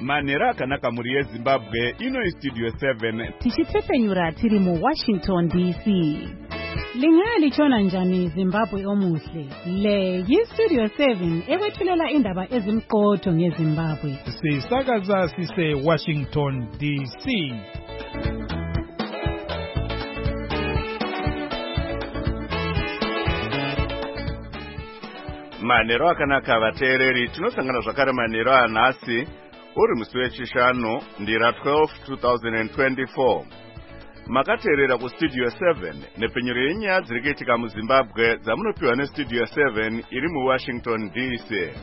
Manhero akanaka muri yeZimbabwe, ino iStudio 7. Tichitsepenyura tiri mu Washington DC. Lingalichona njani Zimbabwe omuhle? Le yiStudio 7 ekwethulela indaba ezimqotho ngeZimbabwe. Sisakaza sise Washington DC. Manhero akanaka vateereri, tinosangana zvakare manhero anhasi uri musi wechishanu ndira 12 2024. Makateerera kuStudio 7 nepenyero yenyaya dziri kuitika muZimbabwe dzamunopiwa neStudio 7 iri muWashington DC.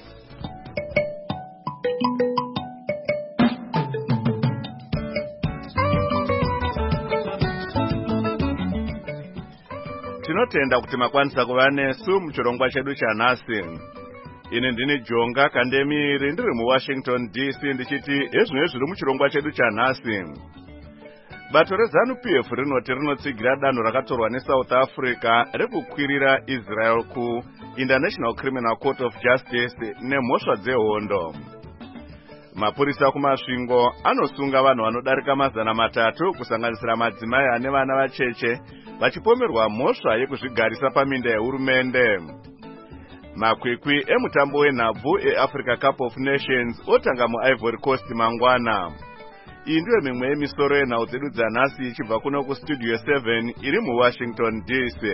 Tinotenda kuti makwanisa kuva nesu muchirongwa chedu chanhasi. Ine ndini Jonga Kandemiri ndiri muWashington DC ndichiti ezvino zviri muchirongwa chedu chanhasi. Bato reZANU-PF rinoti rinotsigira danho rakatorwa neSouth Africa rekukwirira Israel kuInternational Criminal Court of Justice nemhosva dzehondo. Mapurisa kumasvingo anosunga vanhu vanodarika 300 kusanganisira madzimai ane vana vacheche vachipomerwa mhosva yekuzvigarisa paminda yehurumende. Makwikwi emutambo wenhabvu eAfrica Cup of Nations otanga muIvory Coast mangwana. Iyi ndiyo mimwe yemisoro yenhau dzedu dzanhasi ichibva kuno kuStudio 7 iri muWashington DC.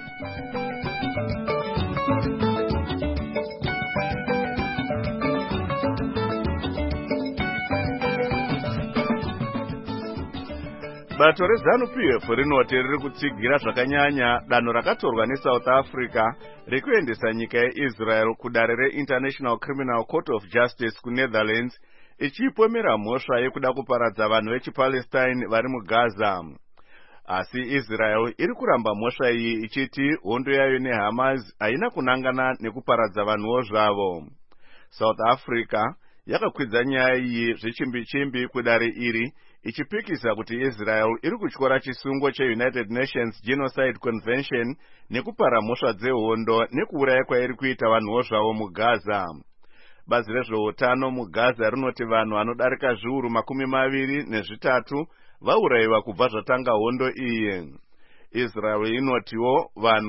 Bato reZANU-PF rinoti riri kutsigira zvakanyanya danho rakatorwa neSouth Africa rekuendesa nyika yeIsrael kudare reInternational Criminal Court of Justice kuNetherlands ichipomera mhosva yekuda kuparadza vanhu vechiPalestine vari muGaza. Asi Israel iri kuramba mhosva iyi ichiti hondo yayo neHamas haina kunangana nekuparadza vanhuwo zvavo. South Africa yakakwidza nyaya iyi zvichimbi-chimbi kudare iri ichipikisa kuti Israel iri kutyora chisungo cheUnited Nations Genocide Convention nekupara mhosva dzehondo nekuuraya kwairi kuita vanhuwo zvavo muGaza. Bazi rezveutano muGaza rinoti vanhu vanodarika 23 vaurayiwa kubva zvatanga hondo iyi. Israel inotiwo vanhu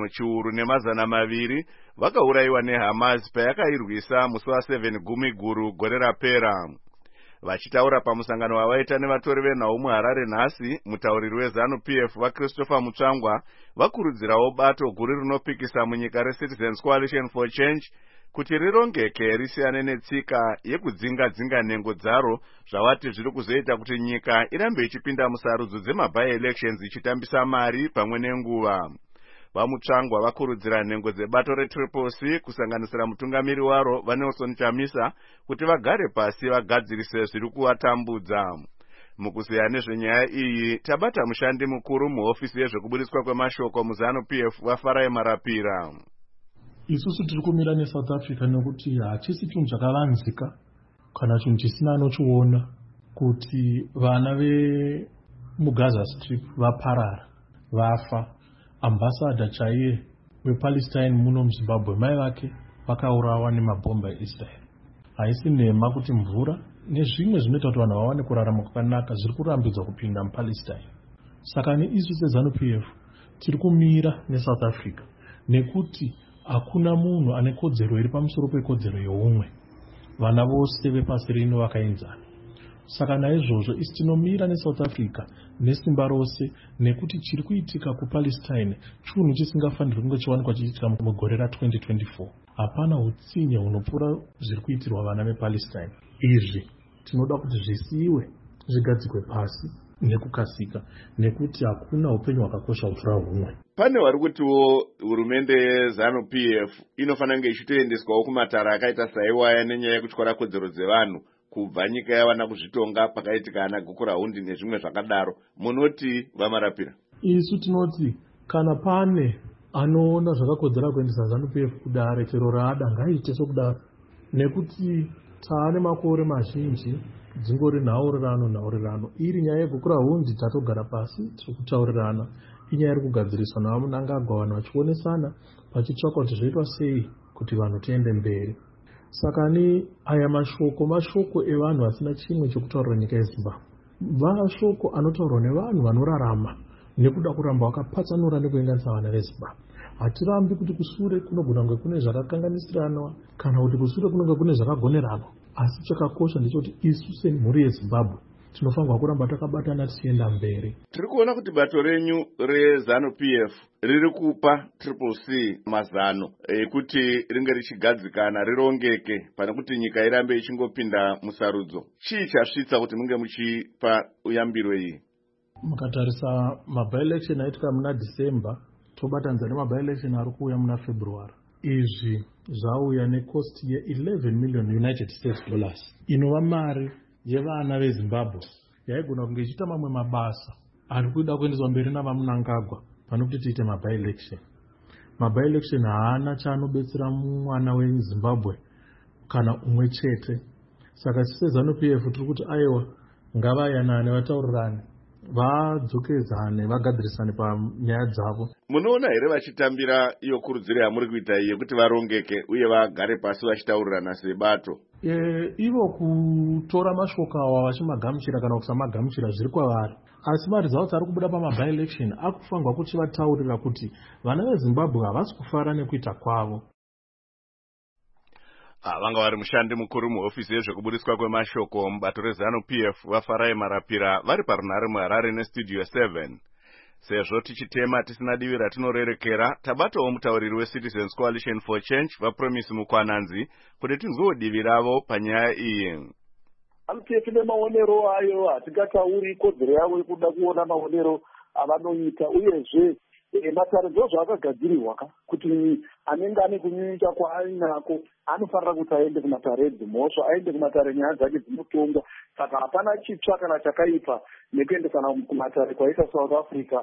100 vakaurayiwa neHamas payakairwisa musi wa7 Gumiguru gore rapera. Vachitaura pamusangano wavaita nevatori venhau muHarare nhasi, mutauriri weZANU-PF vaChristopher Mutsvangwa vakurudzirawo bato guru rinopikisa munyika reCitizens Coalition for Change kuti rirongeke risiyane netsika yekudzinga-dzinga nhengo dzaro zvavati zviri kuzoita kuti nyika irambe ichipinda musarudzo dzema-by-elections ichitambisa mari pamwe nenguva. Vamutsvangwa vakurudzira nhengo dzebato reTriple-C kusanganisira mutungamiri waro vaNelson Chamisa kuti vagare pasi vagadzirise zviri kuvatambudza. Mukuzeya nezvenyaya iyi tabata mushandi mukuru muhofisi yezvekubudiswa kwemashoko muZANU-PF vaFarai Marapira. Isusu tiri kumira neSouth Africa nekuti hachisi chinhu chakavanzika kana chinhu chisina anochiona kuti vana vemuGaza Strip vaparara vafa. Ambassador chaiye wePalestine muno muZimbabwe mai vake vakaurawa nemabhomba eIsrael. Haisi nhema kuti mvura nezvimwe zvinoita kuti vanhu vawane kurarama kwakanaka zviri kurambidzwa kupinda muPalestine. Saka neisu seZANU-PF tiri kumira neSouth Africa nekuti hakuna munhu ane kodzero iri pamusoro pekodzero yeumwe. Vana vose vepasi rino vakaenzana. Saka naizvozvo isi tinomira neSouth Africa nesimba rose nekuti chiri kuitika kuPalestine chinhu chisingafanirwi kunge chiwanikwa chichiitika mugore ra2024. Hapana utsinye hunopfuura zviri kuitirwa vana vePalestine. Izvi tinoda kuti zvisiiwe, zvigadzikwe pasi nekukasika nekuti hakuna upenyu hwakakosha kupfuura humwe. Pane vari kutiwo hurumende yeZANU-PF inofanira kunge ichitoendeswawo kumatara akaita saiwaya nenyaya yekutyora kodzero dzevanhu kubva nyika yawana kuzvitonga pakaitika ana Gukurahundi nezvimwe zvakadaro. Munoti vaMarapira? Isu tinoti kana pane anoona zvakakodzera kuendesa ZANU-PF kudare chero raada ngaiite sokudaro, nekuti taane makore mazhinji dzingori nhaurirano. Iri nyaya yeGukurahundi tatogara pasi tiri kutaurirana. Inyaya iri kugadziriswa navaMunangagwa vanhu vachionesana vachitsvaka kuti zvoitwa sei kuti vanhu tiende mberi. saka ni aya mashoko evanhu vasina chimwe chekutaurira nyika yezimbabwe, mashoko anotaurwa nevanhu vanorarama nekuda kuramba wakapatsanura nekuenganisa vana vezimbabwe. Hatirambi kuti kusure kunogona kunge kune zvakakanganisiranwa kana kuti kusure kunenge kune zvakagoneranwa, asi chakakosha ndechekuti isu semhuri yezimbabwe tinofanirwa kuramba takabatana tichienda mberi. Tiri kuona kuti bato renyu reZANU-PF riri kupa Triple C mazano ekuti ringe richigadzikana rirongeke pane kuti nyika irambe ichingopinda musarudzo. Chii chasvitsa kuti munge muchipa uyambiro iyi? Mukatarisa maby-election aitika muna December, tobatanidza nemaby-election ari kuuya muna February, izvi zvauya necost ye$11 million United States dollars, inova mari yevana veZimbabwe yaigona kunge ichiita mamwe mabasa ari kuda kuendeswa mberi navaMnangagwa pane kuti tiite maby-election. Maby-election haana chaanobetsera mwana weZimbabwe kana umwe chete. Saka seZANU-PF tiri kuti aiwa ngavayanane, vataurirane, vadzokedzane, vagadzirisane panyaya dzavo. Munoona here vachitambira iyo kurudziro yamuri kuita iyi yekuti varongeke uye vagare pasi vachitaurirana sebato? Ivo kutora mashoko awa vachimagamuchira kana kusamagamuchira zviri kwavari, asi marizauti ari kubuda pamaby-election akufanirwa kuti vataurira kuti vana veZimbabwe havasi kufara nekuita kwavo. Vanga vari mushandi mukuru muhofisi yezvekubudiswa kwemashoko mubato reZANU-PF vaFarai Marapira vari parunhare muHarare neStudio 7. Sezvo tichitema tisina divi ratinorerekera, tabatawo mutauriri weCitizens Coalition for Change vaPromise Mukwananzi kuti tinzwewo divi ravo panyaya iyi. ZANU-PF nemaonero ayo hatingatauri kodzero yavo yekuda kuona maonero avanoita, uyezve matare ndozvaakagadzirirwa kuti anenge ane kunyunyuta kwaainako anofanira kuti aende kumatare edzimhosva, aende kumatare nyaya dzake dzinotongwa. Saka hapana chitsva kana chakaipa nekuendesana kumatare kwaita South Africa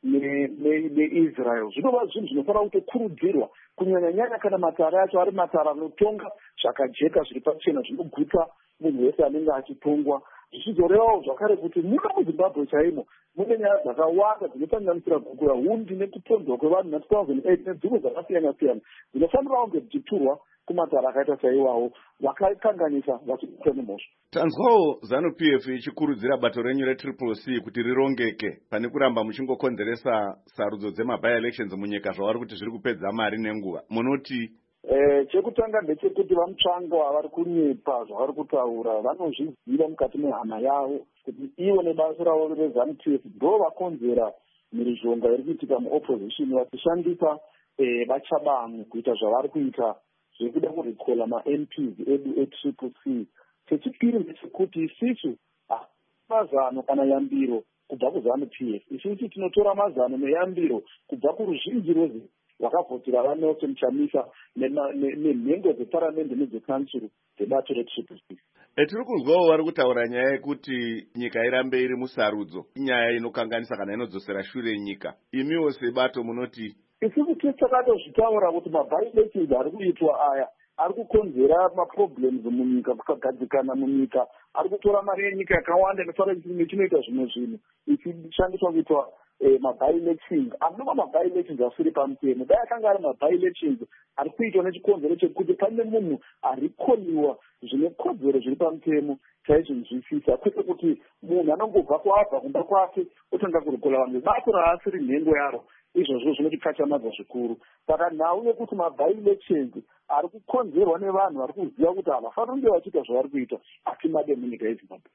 neIsrael. Zvinova zvinhu zvinofanira kutokurudzirwa, kunyanya-nyanya kana matare acho ari matare anotonga zvakajeka zviri pachena zvinoguta munhu wese anenge achitongwa. Zvichizorevawo zvakare kuti muno muZimbabwe chaimo mune nyaya dzakawanda dzinosanganisira kugura hundi nekutonzwa kwevanhu na2008 nedzimwe dzakasiyana-siyana dzinofanirawo kunge dzichiturwa kumatare akaita saiwawo vakakanganisa vachikuita nemhosva. Tanzwawo ZANU-PF ichikurudzira bato renyu reTriple C kuti rirongeke pane kuramba muchingokonzeresa sarudzo dzemaby-elections munyika zvavari kuti zviri kupedza mari nenguva. Munoti? Chekutanga ndechekuti vamutsvango avari kunyepa zvavari kutaura vanozviziva mukati mehama yavo kuti ivo nebasa ravo reZANU-PF ndo vakonzera mhirizhonga iri kuitika muopposition vachishandisa vachabangu kuita zvavari kuita zvekuda kurikola maMPs edu eTriple C. Chechipiri ndechekuti isisu mazano kana yambiro kubva kuZANU-PF, isisu tinotora mazano neyambiro kubva kuruzhinji rwezvinhu vakavhotera vaNelson Chamisa nenhengo dzeparamende nedzekansuru dzebato reTriple C. Tiri kunzwawo vari kutaura nyaya yekuti nyika irambe iri musarudzo, inyaya inokanganisa kana inodzosera shure nyika. Imiwo sebato munoti? Isusu takatozvitaura kuti maby-elections ari kuitwa aya ari kukonzera maproblems munyika, kukagadzikana munyika, ari kutora mari yenyika yakawanda inofanira kuti chinoita zvimwe zvinhu ichishandiswa kuitwa maby-elections. Anova maby-elections asiri pamutemo, dai akanga ari maby-elections ari kuitwa nechikonzero chekuti pane munhu ari koliwa zvine kodzero zviri pamutemo taizvinzwisisa, kwete kuti munhu anongobva kwaabva kumba kwake otanga kurikola vanhu bato raasiri nhengo yaro. Izvozvo zvinotikachamadza zvikuru. Saka nhau yekuti maby-elections ari kukonzerwa nevanhu vari kuziva kuti havafaniri kunge vachiita zvavari kuita atimade munyika yeZimbabwe.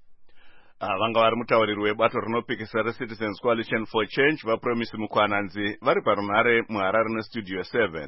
Vanga vari mutauriri webato rinopikisa reCitizens Coalition for Change vaPromise Mukwananzi vari parunhare muHarare neStudio 7.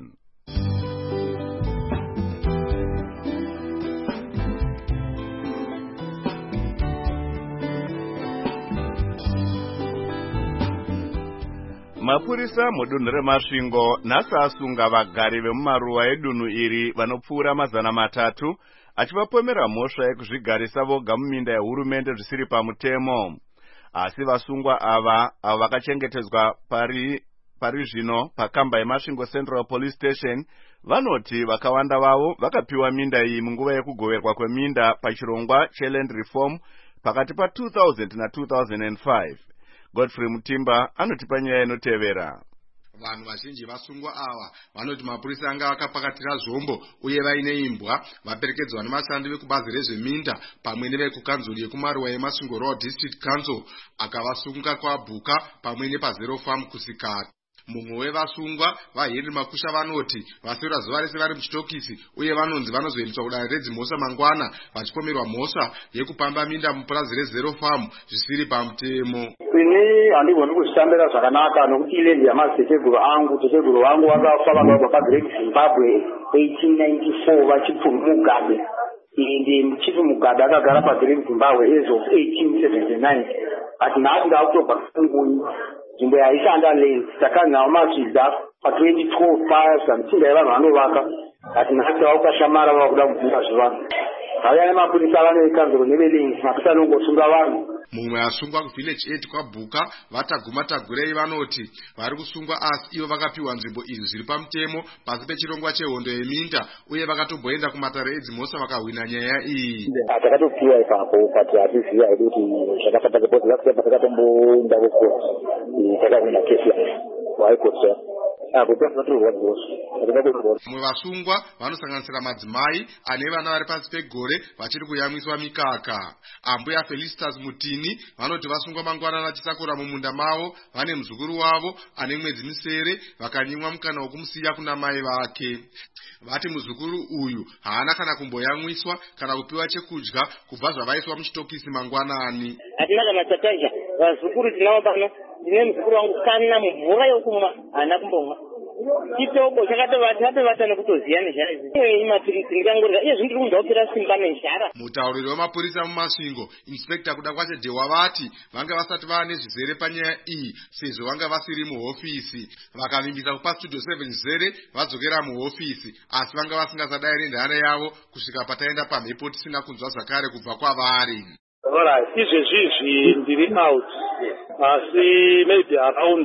Mapurisa mudunhu reMasvingo nhasi asunga vagari vemumaruwa edunhu iri vanopfuura 300 achivapomera mhosva yekuzvigarisa voga muminda yehurumende zvisiri pamutemo. Asi vasungwa ava vakachengetedzwa pari zvino pakamba yeMasvingo Central Police Station vanoti vakawanda vavo vakapiwa minda iyi munguva yekugoverwa kweminda pachirongwa cheLand Reform pakati pa2000 na 2005. Godfrey Mutimba anotipa nyaya inotevera. Vanhu vazhinji vasungwa ava vanoti mapurisa anga vakapakatira zvombo uye vaine imbwa vaperekedzwa nemashandi vekubazi rezveminda pamwe nevekukanzuri yekumaruwa yeMasvingo Royal District Council akavasunga kwaBhuka pamwe nepaZero Farm kusikari. Mumwe wevasungwa vaHenry Makusha vanoti vasewera zuva rese vari muchitokisi uye vanonzi vanozoendeswa kudare redzimhosva mangwana vachipomerwa mhosva yekupamba minda mupurazi reZero Farm zvisiri pamutemo. Ini handigoni kuzvitambira zvakanaka nokuti ilendi yamadziteteguru angu, teteguru vangu vakafa vakabva paGreat Zimbabwe 1894 vachipfuma Mugabe. Indi muchifu Mugabe akagara paGreat Zimbabwe as of 1879. Ati nhasi ndakutobva kunguni nzvimbo yaishanda land takanhawa masvidza pa2012 paya zamtsinga yevanhu vanovaka. Ati nhasi vakukashamara vakuda kubvira zvevanhu. Vaya nemapurisa vanoikanzuro nevelengi mapurisa anongosunga vanhu. Mumwe asungwa kuvillage 8 kwaBhuka vataguma tagurei vanoti vari kusungwa asi ivo vakapiwa nzvimbo idzi zviri pamutemo pasi pechirongwa chehondo yeminda uye vakatomboenda kumatare edzimhosva vakahwina nyaya iyi. Takatopiwa ipapo kati hatiziva hedu kuti zvakafata kuti zakusepa takatomboenda kukoti takahwina kesi waikoti mumwe vasungwa vanosanganisira madzimai ane vana vari pasi pegore vachiri kuyamwiswa mikaka. Ambuya Felicitas Mutini vanoti vasungwa mangwanana vachisakura mumunda mavo vane muzukuru wavo ane mwedzi misere vakanyimwa mukana wokumusiya kuna mai vake. Vati muzukuru uyu haana kana kumboyamwiswa kana kupiwa chekudya kubva zvavaiswa muchitokisi mangwanani. Hatina kana chataja vazukuru tinavo pano. Ndine muzukuru wangu kana mvura yokumwa haana kumbomwa. Chitoko chakatovata nekutoziya nezhara idzi. Iye mapirisi ndikangorya iye zvindiri kunzwa kupera simba nezhara. Mutauriri wemapurisa muMasvingo Inspector kuda kwacho Dewa vati vanga vasati vava nezvizere panyaya iyi sezvo vanga vasiri muhofisi. Vakavimbisa kupa Studio 7 zere vadzokera muhofisi asi vanga vasingasadai nendare yavo kusvika pataenda pamhepo tisina kunzwa zvakare kubva kwavari. Alright, izvezvizvi ndiri out asi maybe around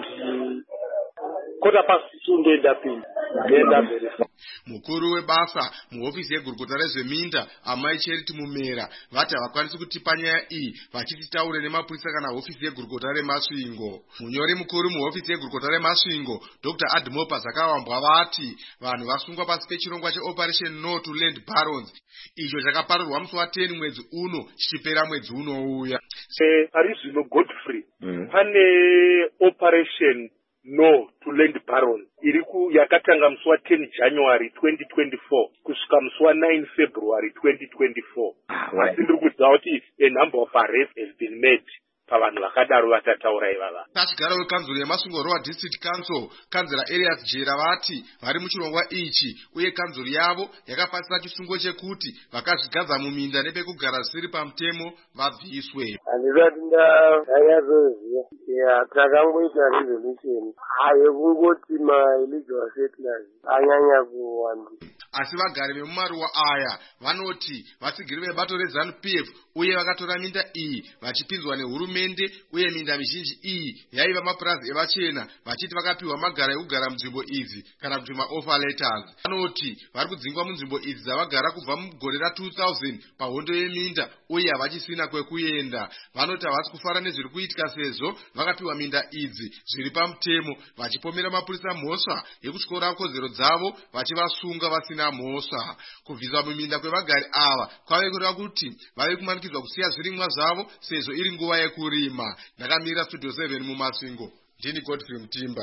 2:15 ndoenda mberi. Mukuru webasa muhofisi yegurukota rezveminda Amai Charity Mumera vati havakwanisi kutipa nyaya iyi vachititaure nemapurisa kana hofisi yegurukota reMasvingo. Munyori mukuru muhofisi yegurukota reMasvingo Dr. Admopa Zakawambwa vati vanhu vasungwa pasi pechirongwa cheOperation No to Land Barons icho chakaparurwa musi wa10 mwedzi uno chichipera mwedzi unouya. Ari zvino Godfrey pane Operation No to Land Baron yakatanga musi wa10 January 2024 kusvika musi wa9 February 2024. Asi ndiri kuziva kuti a number of arrests has been made pavanhu vakadaro vatataura ivava. Kachigara wekanzuro yeMasvingo Royal District Council kanzira Elias Jera vati vari muchirongwa ichi uye kanzuro yavo yakapasisa chisungo chekuti vakazvigadza muminda nepekugara zvisiri pamutemo vabviswe. Handisati ndanyatsoziva takangoita resolution yekungoti ma-illegal settlers anyanya kuwanda. Asi vagari vemumaruwa aya vanoti vasigiri vebato reZANU-PF uye vakatora minda iyi vachipinzwa nehurumende uye minda mizhinji iyi yaiva mapurazi evachena vachiti vakapiwa magara ekugara munzvimbo idzi kana kuti ma-offer letters. Vanoti vari kudzingwa munzvimbo idzi dzavagara kubva mugore ra2000 pahondo yeminda uye havachisina kwekuenda. Vanoti havasi kufara nezviri kuitika sezvo vakapiwa minda idzi zviri pamutemo vachipomera mapurisa mhosva yekutyora kodzero dzavo vachivasunga vasina mhosva. Kubviswa muminda kwevagari ava kwave kureva kuti vave kumanikidzwa kusiya zvirimwa zvavo sezvo iri nguva yekurima. Ndakamira Studio 7 muMasvingo, ndini Godfrey Mutimba.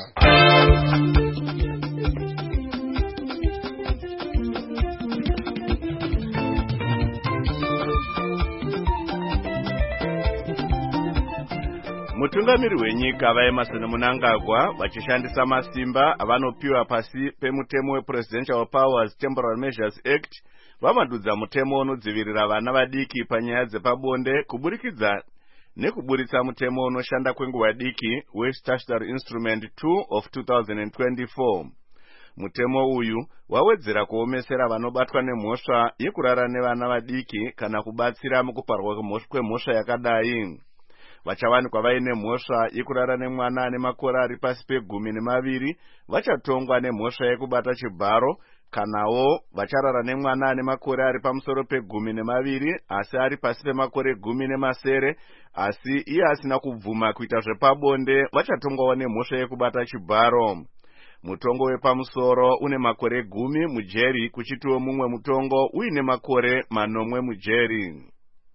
Mutungamiri wenyika vaEmerson Mnangagwa vachishandisa masimba avanopiwa pasi pemutemo wePresidential Powers Temporal Measures Act vamandudza mutemo unodzivirira vana vadiki panyaya dzepabonde kuburikidza nekuburitsa mutemo unoshanda kwenguva diki weStatutory Instrument 2 of 2024. Mutemo uyu wawedzera kuomesera vanobatwa nemhosva yekurara nevana vadiki kana kubatsira mukuparwa kwemhosva yakadai. Vachawanikwa vaine mhosva yekurara nemwana ane makore ari pasi pe12 vachatongwa nemhosva yekubata chibharo, kanawo vacharara nemwana ane makore ari pamusoro pe12 asi ari pasi pemakore 10 asi iye asina kubvuma kuita zvepabonde vachatongwawo nemhosva yekubata chibharo. Mutongo wepamusoro une makore 10 mujeri kuchitiwo mumwe mutongo uine makore 8 mujeri.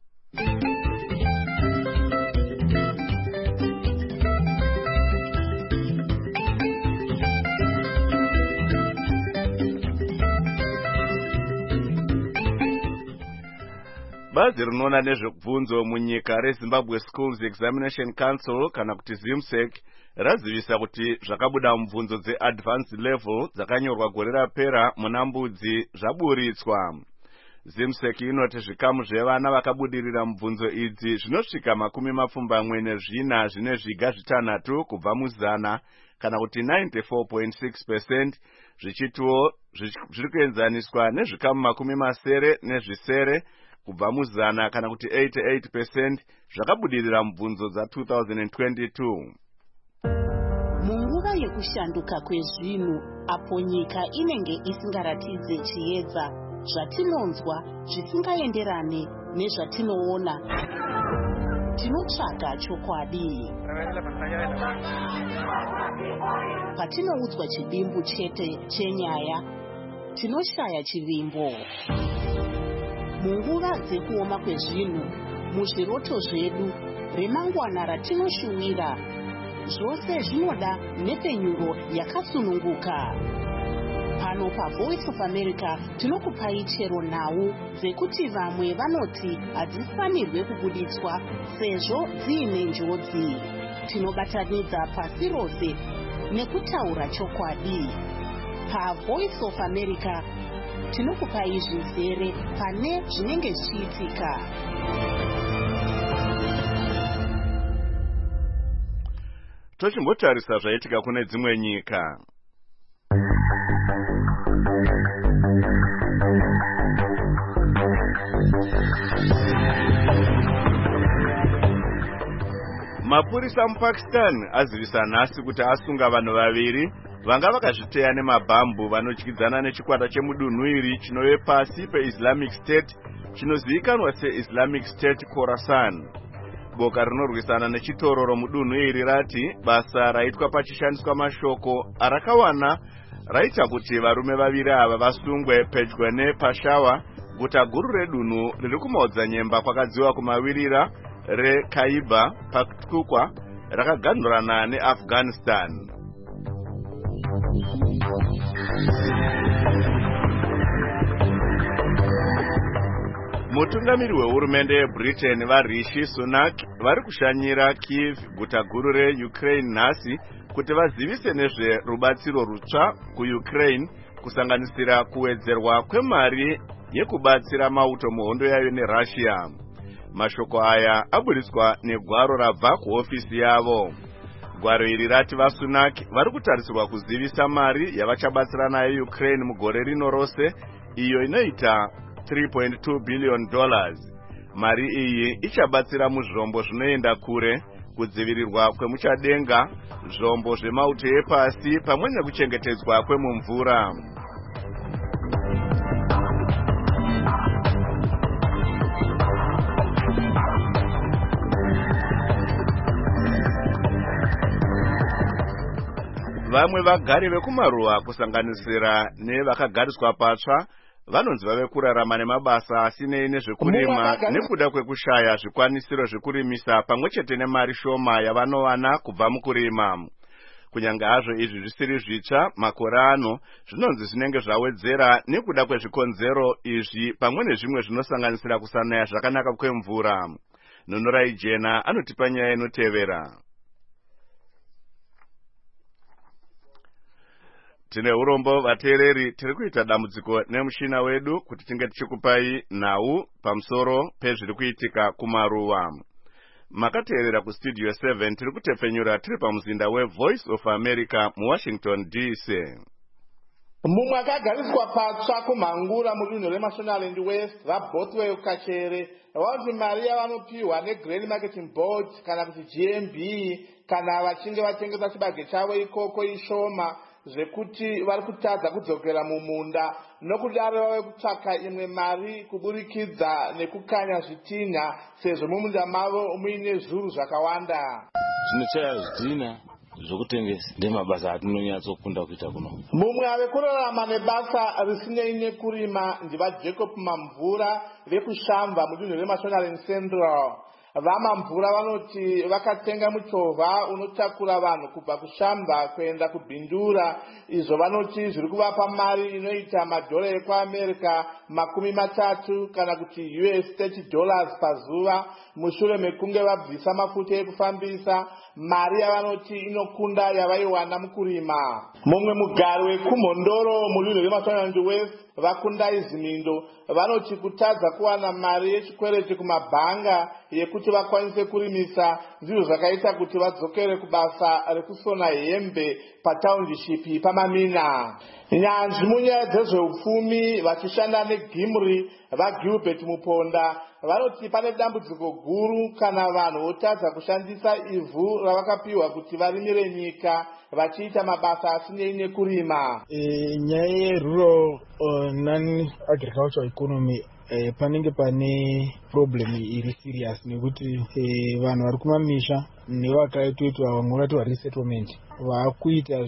Bazi rinoona nezvekubvunzo munyika reZimbabwe Schools Examination Council kana kuti ZIMSEC razivisa kuti zvakabuda mubvunzo dzeadvanced level dzakanyorwa gore rapera muna Mbudzi zvaburitswa. ZIMSEC inoti zvikamu zvevana vakabudirira mubvunzo idzi zvinosvika 24 zvine zviga zvitanhatu kubva muzana kana kuti 94.6%, zvichitiwo zviri kuenzaniswa nezvikamu 70 nezvisere kubva muzana kana kuti 88% zvakabudirira mubvunzo dza 2022. Munguva yekushanduka kwezvinhu apo nyika inenge isingaratidze chiedza, zvatinonzwa zvisingaenderane nezvatinoona, tinotsvaga chokwadi. Patinoudzwa chidimbu chete chenyaya, tinoshaya chivimbo. Munguva dzekuoma kwezvinhu, muzviroto zvedu, remangwana ratinoshuwira, zvose zvinoda nhepfenyuro yakasununguka. Pano paVoice of America tinokupai chero nhau dzekuti vamwe vanoti hadzifanirwe kubuditswa sezvo dziine njodzi. Tinobatanidza pasi rose nekutaura chokwadi. PaVoice of America tinokupai zvizere pane zvinenge zvichiitika. Tochimbotarisa zvaitika kune dzimwe nyika. Mapurisa muPakistan azivisa nhasi kuti asunga vanhu vaviri vanga vakazviteya nemabhambu vanotyidzana nechikwata chemudunhu iri chinove pasi peIslamic State chinozivikanwa seIslamic State Khorasan. Boka rinorwisana nechitororo mudunhu iri rati basa raitwa pachishandiswa mashoko arakawana raita kuti varume vaviri ava vasungwe pedyo nePeshawar, guta guru redunhu riri kumaodza nyemba kwakadziwa kumawirira reKhyber Pakhtunkhwa rakaganhurana neAfghanistan. Mutungamiri wehurumende yeBritain vaRishi Sunak vari kushanyira Kyiv, guta guru reUkraine nhasi kuti vazivise nezverubatsiro rutsva kuUkraine kusanganisira kuwedzerwa kwemari yekubatsira mauto muhondo yayo neRussia. Mashoko aya aburitswa negwaro rabva kuhofisi yavo. Gwaro iri rati vaSunak vari kutarisirwa kuzivisa mari yavachabatsira nayo Ukraine mugore rino rose, iyo inoita $3.2 billion. Mari iyi ichabatsira muzvombo zvinoenda kure, kudzivirirwa kwemuchadenga, zvombo zvemauto epasi pamwe nekuchengetedzwa kwemumvura. Vamwe vagari vekumaruwa kusanganisira nevakagariswa patsva vanonzi vave kurarama nemabasa asinei nezvekurima nekuda kwekushaya zvikwanisiro zvekurimisa pamwe chete nemari shoma yavanowana kubva mukurima. Kunyange hazvo izvi zvisiri zvitsva makore ano, zvinonzi zvinenge zvawedzera nekuda kwezvikonzero izvi pamwe nezvimwe zvinosanganisira kusanaya zvakanaka kwemvura. Nonorai Jena anotipa nyaya inotevera. Tine urombo vateereri, tiri kuita dambudziko nemushina wedu kuti tinge tichikupai nhau pamusoro pezviri kuitika kumaruwa. Makateerera kustudio 7 tiri kutepfenyura tiri pamuzinda weVoice of America muWashington DC. Mumwe akagariswa patsva kumhangura mudunhu reMashonaland West vaBothwell Kachere vanoti mari yavanopiwa neGrain Marketing Board kana kuti GMB kana vachinge vatengesa chibage chavo ikoko ishoma, zvekuti vari kutadza kudzokera mumunda, nokudaro vave kutsvaka imwe mari kuburikidza nekukanya zvitinha sezvo mumunda mavo muine zvuru zvakawanda. Zvinochaya zvitinha zvokutengesa ndemabasa atinonyatsokunda kuita kuno. Mumwe avekurarama nebasa risinei nekurima ndivaJacob Mamvura vekushamba mudunhu reMashonaland Central. Vamamvura vanoti vakatenga muchovha unotakura vanhu kubva kushamba kuenda kubhindura. Izvo vanoti zviri kuvapa mari inoita madhora ekuAmerica $30 kana kuti $30 pazuva, mushure mekunge vabvisa mafuta ekufambisa. Mari yavanoti inokunda yavaiwana mukurima. Mumwe mugari wekumhondoro mudunhu reMashonaland West vakunda izimindo vanoti kutadza kuwana mari yechikwereti kumabhanga yekuti vakwanise kurimisa ndizvo zvakaita kuti vadzokere kubasa rekusona hembe pataundiship paMamina. Nyanzvi munyaya dzezveupfumi vachishanda neGimri vaGilbert Muponda vanoti pane dambudziko guru kana vanhu votadza kushandisa ivhu ravakapiwa kuti varimire nyika vachiita mabasa asinei nekurima. Nyaya yerural non-agricultural economy panenge pane problem iri serious nekuti vanhu vari kumamisha nevakaitoitwa vamwe vakatiwa resettlement vakuita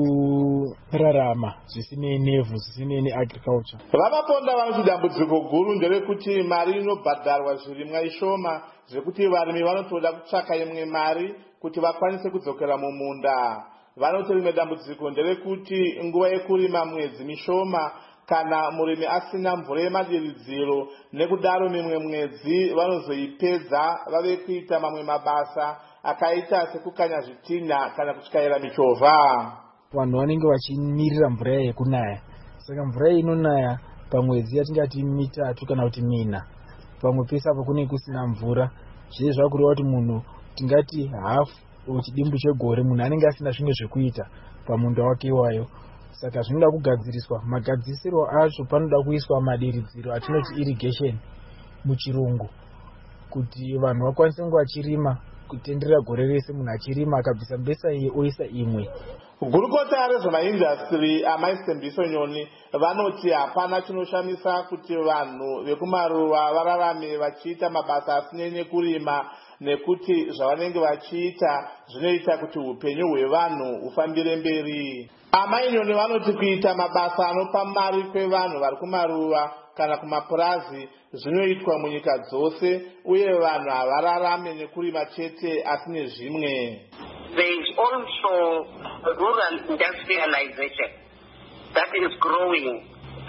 zvekurarama zvisinei nevhu zvisinei neagriculture. Vamaponda vanoti dambudziko guru nderekuti mari inobhadharwa zvirimwa ishoma zvekuti varimi vanotoda kutsvaka imwe mari kuti vakwanise kudzokera mumunda. Vanoti rimwe dambudziko nderekuti nguva yekurima mwedzi mishoma kana murimi asina mvura yemadiridziro, nekudaro mimwe mwedzi vanozoipedza vave kuita mamwe mabasa akaita sekukanya zvitinha kana kutyaira michovha. Vanhu vanenge vachimirira mvura yekunaya, saka mvura inonaya pamwedzi yatingati 3 kana kuti 4. Pamwe pese apo kunenge kusina mvura, zviye zvakureva kuti munhu tingati hafu chidimbu chegore munhu anenge asina zvimwe zvekuita pamunda wake iwayo. Saka zvinoda kugadziriswa, magadzisiro acho panoda kuiswa madiridziro atinoti irrigation muchirungu, kuti vanhu vakwanise kunge vachirima kutenderera gore rese, munhu achirima akabvisa mbesa iye oisa imwe. Gurukota rezvemaindastry amaistembiso Nyoni vanoti hapana chinoshamisa kuti vanhu vekumaruva vararame vachiita mabasa asinei nekurima, nekuti zvavanenge vachiita zvinoita kuti upenyu hwevanhu hufambire mberi. Amai Nyoni vanoti kuita mabasa anopa mari kwevanhu vari kumaruva kana kumapurazi zvinoitwa munyika dzose, uye vanhu havararame nekurima chete asi nezvimwe. There is also rural industrialization that is growing,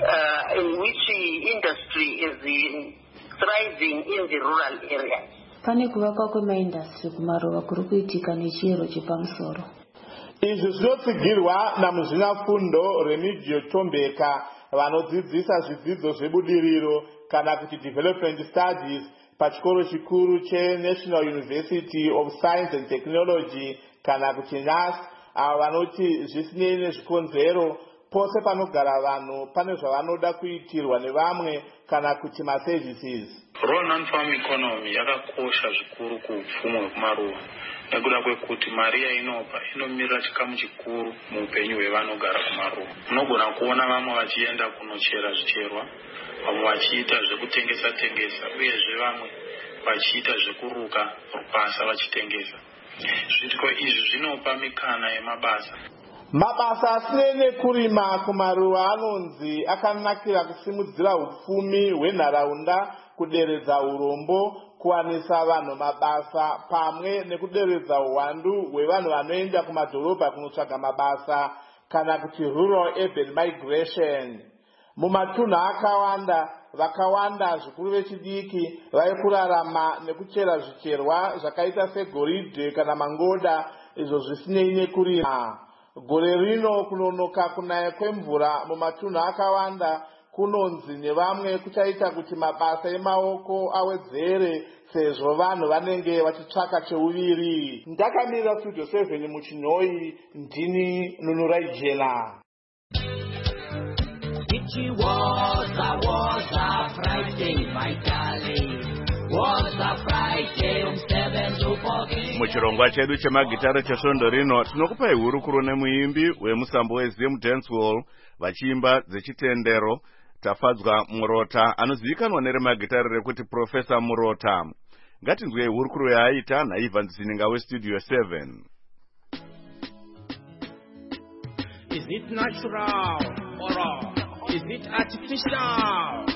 in which industry is thriving in the rural areas. Pane kuvakwa kwemaindastri kumaruva kuri kuitika nechiyero chepamusoro. Izvi zvinotsigirwa namuzvinafundo Remigio Tombeka vanodzidzisa zvidzidzo zvebudiriro kana kuti development studies pachikoro chikuru cheNational University of Science and Technology kana kuti NAS. Ava vanoti zvisinei nezvikonzero, pose panogara vanhu pane zvavanoda kuitirwa nevamwe kana kuti maservices. Rural non-farm economy yakakosha zvikuru kuupfumi hwekumaruva nekuda kwekuti mari yainopa inomirira chikamu chikuru muupenyu hwevanogara kumaruva. Unogona kuona vamwe vachienda kunochera zvicherwa, vamwe vachiita zvekutengesa uyezve vamwe vachiita zvekuruka rupasa vachitengesa. Zviitiko izvi zvinopa mikana yemabasa. Mabasa asinei nekurima kumaruva anonzi akanakira kusimudzira upfumi hwenharaunda, kuderedza urombo, kuwanisa vanhu mabasa pamwe nekuderedza uwandu hwevanhu vanoenda kumadhorobha kunotsvaga mabasa kana kuti rural urban migration. Mumatunhu akawanda vakawanda zvikuru vechidiki vaikurarama nekuchera zvicherwa zvakaita segoridhe kana mangoda, izvo zvisinei nekurima. Gore rino kunonoka kunaya kwemvura mumatunhu akawanda kunonzi nevamwe kuchaita kuti mabasa emaoko awedzere, sezvo vanhu vanenge vachitsvaka cheuviri. Ndakamirira Studio 7 muChinoi, ndini Nunurai Jela. Was a Friday, my darling. Was a Friday, 7 muchirongwa chedu chemagitara chesvondo rino tinokupai hurukuro nemuimbi wemusambo weZim Dancehall vachiimba dzechitendero Tafadzwa Murota anozivikanwa neremagitare rekuti Professor Murota. Ngatinzwei hurukuro yaaita naIvan Zininga weStudio 7. Is it natural or is it artificial?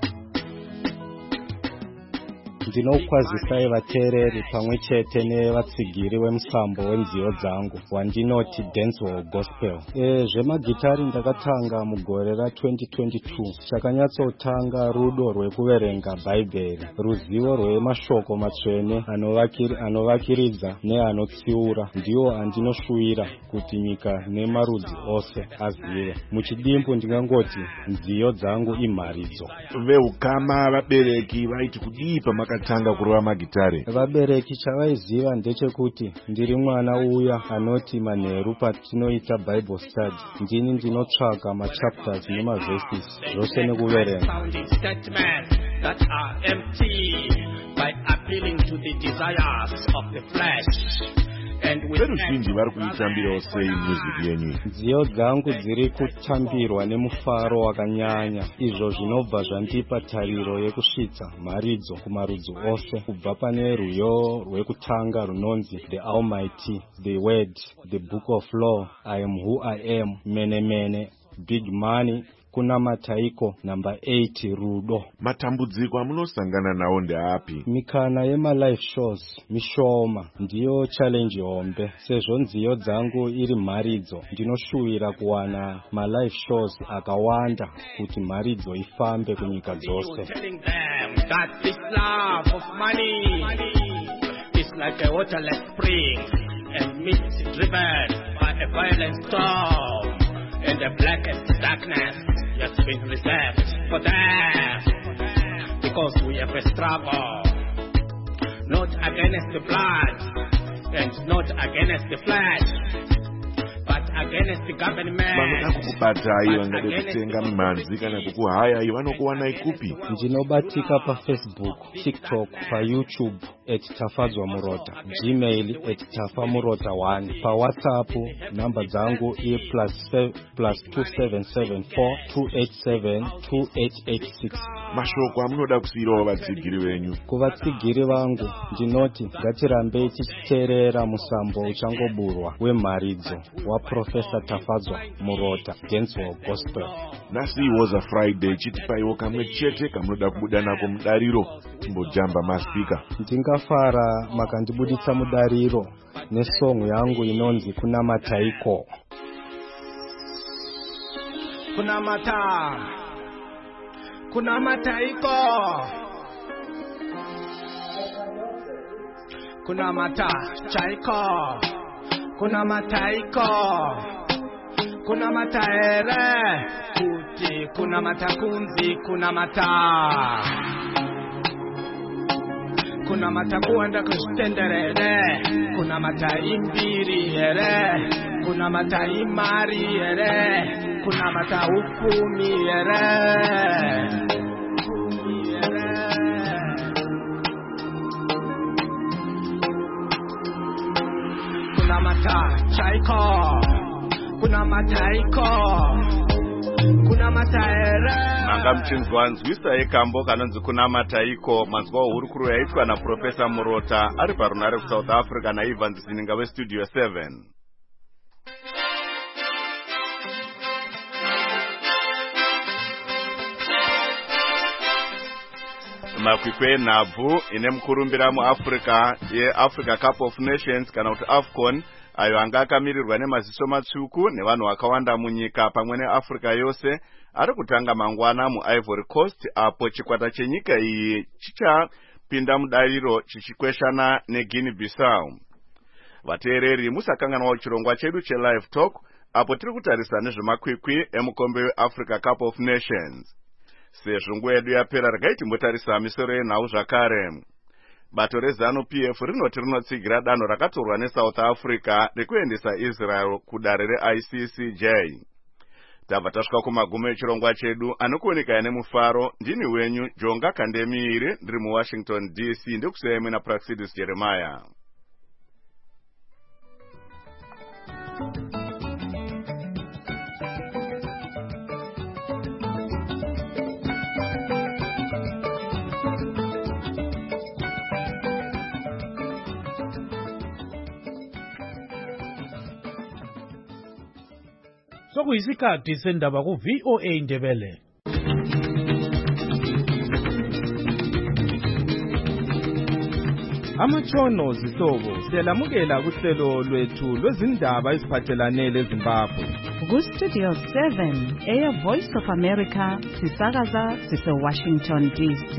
Ndinokwazisa vateereri pamwe chete nevatsigiri vemusambo wenziyo dzangu wandinoti dancehall gospel. Zvemagitari ndakatanga mugore ra2022. Chakanyatsotanga rudo rwekuverenga bhaibheri, ruzivo rwemashoko matsvene anovakiridza neanotsiura ndiwo andinoshuvira kuti nyika nemarudzi ose azive. Muchidimbu ndingangoti nziyo dzangu imharidzo. Veukama vabereki vaiti kudii pamakatanga kurova magitare? Vabereki chavaiziva ndechekuti ndiri mwana uya anoti manheru patinoita bible study ndini ndinotsvaka machapters nemaverses zvose nekuverenga. Veruzhinji vari kuitambirawo sei muziki yenyu? Nziyo dzangu dziri kutambirwa nemufaro wakanyanya, izvo zvinobva zvandipa tariro yekusvitsa mharidzo kumarudzi ose, kubva pane rwiyo rwekutanga runonzi The Almighty, The Word, The Book of Law, I Am Who I Am, Mene Mene, Big Money, kuna mataiko namba 8 rudo. Matambudziko amunosangana nawo ndeapi? Mikana yema-live shows mishoma ndiyo challenge hombe. Sezvo nziyo dzangu iri mharidzo, ndinoshuvira kuwana ma-live shows akawanda kuti mharidzo ifambe kunyika dzose. Like a waterless spring and mist driven by a violent storm, and the blackest darkness has been reserved for them, because we have a struggle, not against the blood and not against the flesh, but against the government. Vanoda kukubatai vangade kutenga mimhanzi kana kukuhayai vanokuwanai kupi? Ndinobatika paFacebook, TikTok, paYouTube @Tafadzwa Murota, Gmail @tafamurota1, paWhatsApp namba dzangu +2774 287 2886. Mashoko amunoda kusiyirawo vatsigiri venyu? Kuvatsigiri vangu ndinoti ngatirambei tichiteerera musambo uchangoburwa wemharidzo waProfesa Tafadzwa Murota, Dancehall Gospel. Nhasi was a Friday, chitipaiwo kamwe chete kamunoda kubuda nako mudariro timbojamba maspika. Ndingafara makandibuditsa mudariro nesongu yangu inonzi kuna mataiko. Kuna mata, kuna mataiko, kuna mata chaiko, kuna mataiko, kuna mataere kuti, kuna matakunzi, kuna mata, kuna matakuanda kustenderere, kuna mataimbiri ere, kuna mataimari ere, kuna mataufumi ere. Kuna mata chaiko, kuna mataiko, kuna mataere. Manga mchinzwa nzwisa yekambo kanonzi kuna mataiko, mazwa uhurukuru yaitwa na Profesa Murota ari parunare ku South Africa na Ivan Zininga we Studio 7. Makwikwe nhabvu ine mukurumbira muAfrica yeAfrica Cup of Nations kana kuti AFCON, ayo anga akamirirwa nemaziso matsvuku nevanhu vakawanda munyika pamwe neAfrica yose, ari kutanga mangwana muIvory Coast, apo chikwata chenyika iyi chichapinda mudariro chichikweshana neGuinea Bissau. Vateereri musakanganwawo chirongwa chedu cheLive Talk, apo tiri kutarisa nezvemakwikwi emukombe weAfrica Cup of Nations. Sezvo nguva yedu yapera regai timbotarisa misoro yenhau zvakare. Bato reZANU-PF rinoti rinotsigira danho rakatorwa neSouth Africa rekuendesa Israel kudare reICCJ. Tabva tasvika kumagumo echirongwa chedu, anokuoneka nemufaro. Ndini wenyu Jonga Kandemiiri, ndiri muWashington DC, ndekusiyai muna Praxidis Jeremiah. sokuyisikhathi sendaba ku-VOA Indebele. Amatshono zihlobo siyalamukela kuhlelo lwethu lwezindaba eziphathelane leZimbabwe. Ku-Studio 7 Air Voice of America sisakaza sise-Washington DC.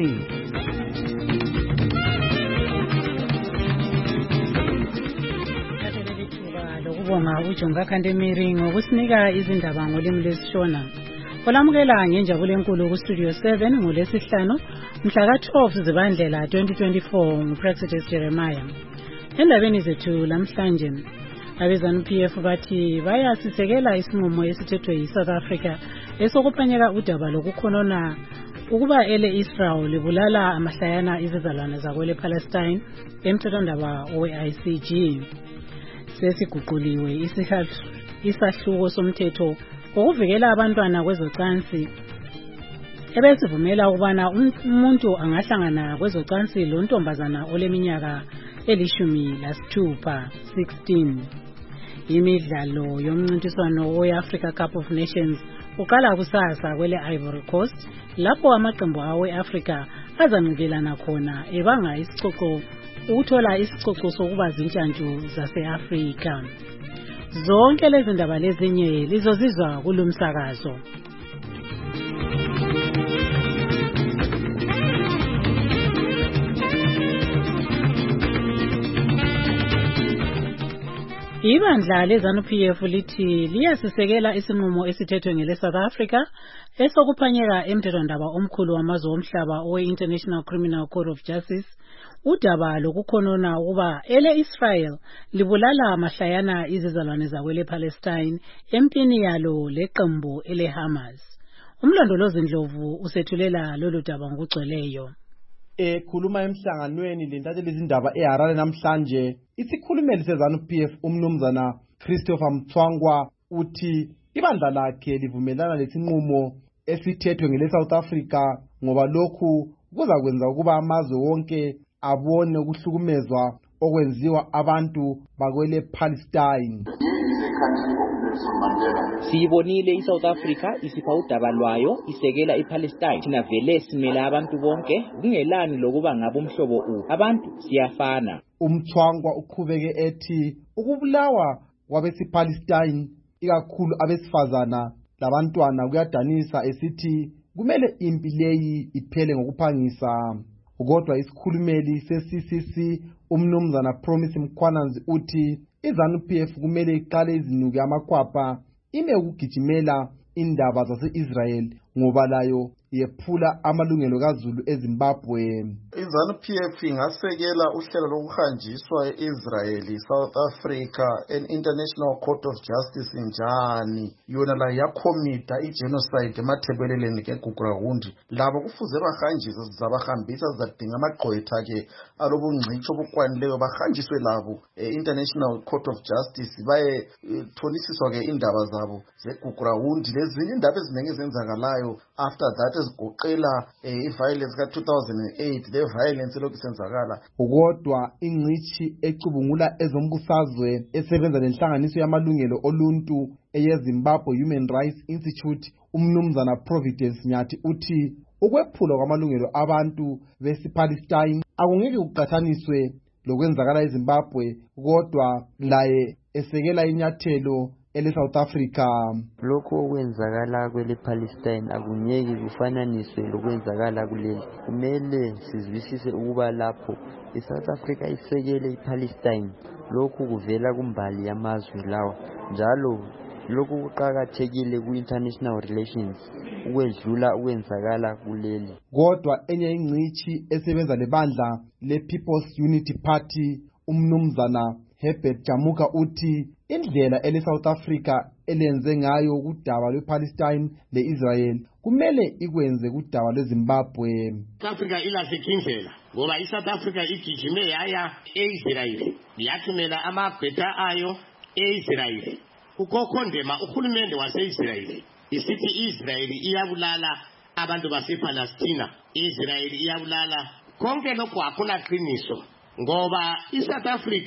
Lokubonga uJonga Khandemiri ngokusinika izindaba ngolimi lwesiShona. Olamukela ngenjabulo enkulu ku-Studio 7 ngolesihlanu mhla ka-12 Zibandlela 2024 nguPrexident Jeremiah. Endabeni zethu lamhlanje abezanu-PF bathi bayasisekela isinqumo esithethwe yi-South Africa esokuphanyeka udaba lokukhonona ukuba ele-Israel libulala amahlayana izizalwane zakwele Palestine emthethwandaba we-ICJ. Sesiguquliwe isahluko somthetho ukuvikela abantwana kwezocansi ebesivumela ukubana umuntu angahlangana kwezocansi lontombazana oleminyaka eli-16. Imidlalo yomncintiswano we-Africa Cup of Nations uqala kusasa kwele Ivory Coast lapho amaqembu awe-Africa azanikelana khona ebanga isicoco ukuthola isicoco sokuba zintshantshu zase-Afrika. Zonke lezi ndaba lezinye lizozizwa kulomsakazo. Ibandla lezanu-PF lithi liyasisekela isinqumo esithethwe ngele South Africa esokuphanyeka emthethwandaba omkhulu wamazwe omhlaba owe-International Criminal Court of Justice udaba lokukhonona ukuba ele-Israel libulala amahlayana izizalwane zakwele Palestine empini yalo leqembu ele-Hamas. Umlondolozi Ndlovu usethulela lolu daba ngokugcweleyo. Ekhuluma emhlanganweni lentatheli izindaba eHarare namhlanje, isikhulumeli sezanu-PF umnumzana Christopher Mthwangwa uthi ibandla lakhe livumelana lesinqumo esithethwe ngele South Africa ngoba lokhu kuzakwenza ukuba amazwe wonke abone ukuhlukumezwa okwenziwa abantu bakwele Palestine. Siyibonile iSouth Africa isipha udaba lwayo isekela iPalestine. Thina vele simela abantu bonke kungelani lokuba ngabe umhlobo abantu siyafana. Umthwangwa uqhubeke ethi ukubulawa kwabesipalestine ikakhulu abesifazana labantwana kuyadanisa esithi kumele impi leyi iphele ngokuphangisa. Kodwa isikhulumeli se-CCC umnumzana Promise Mkhwananzi uthi izanu-PF kumele iqale izinuke amakhwapha ime ukugijimela indaba zase-Israel ngoba layo yephula amalungelo kaZulu eZimbabwe. Izanu-PF ingasekela uhlelo lokuhanjiswa e-Israel South Africa International Court of Justice njani yona la yakhomita i-genocide emathebeleleni keGugurawundi labo kufuze bahanjiswe zizabahambisa zizadinga amagqwetha ke alobungcitshi obukwanileyo bahanjiswe labo International Court of Justice baye thonisiswa ke indaba zabo zeGugurawundi lezinye indaba eziningi ezenzakalayo after that ezigoqela i-violence ka-2008 le violence lokhu isenzakala. Kodwa ingcitshi ecubungula ezombusazwe esebenza lenhlanganiso yamalungelo oluntu eyeZimbabwe Human Rights Institute umnumzana Providence Nyathi uthi ukwephulwa kwamalungelo abantu besipalestine akungeke kuqhathaniswe lokwenzakala eZimbabwe kodwa laye esekela inyathelo ele-South Africa. Lokho okwenzakala kwele-Palestine akunyeki kufananiswe lokwenzakala kuleli. Kumele sizwisise ukuba lapho i-South Africa isekele i-Palestine lokhu kuvela kumbali yamazwe lawa njalo lokhu kuqakathekile ku-international relations ukwedlula ukwenzakala kuleli. Kodwa enye ingcitshi esebenza lebandla le-People's Unity Party umnumzana Herbert Jamuka uthi indlela ele-South Africa elenze ngayo kudaba lwe-Palestine le-Israel kumele ikwenze kudaba lweZimbabwe. South Africa ilahlekhe indlela ngoba iSouth Africa igijime yaya e-Israel yathumela amagqwetha ayo e-Israel ukukhondema uhulumende wase-Israel isithi i-Israel iyabulala abantu base-Palestina, i-Israel iyabulala konke lokho akuna qiniso ngoba iSouth Africa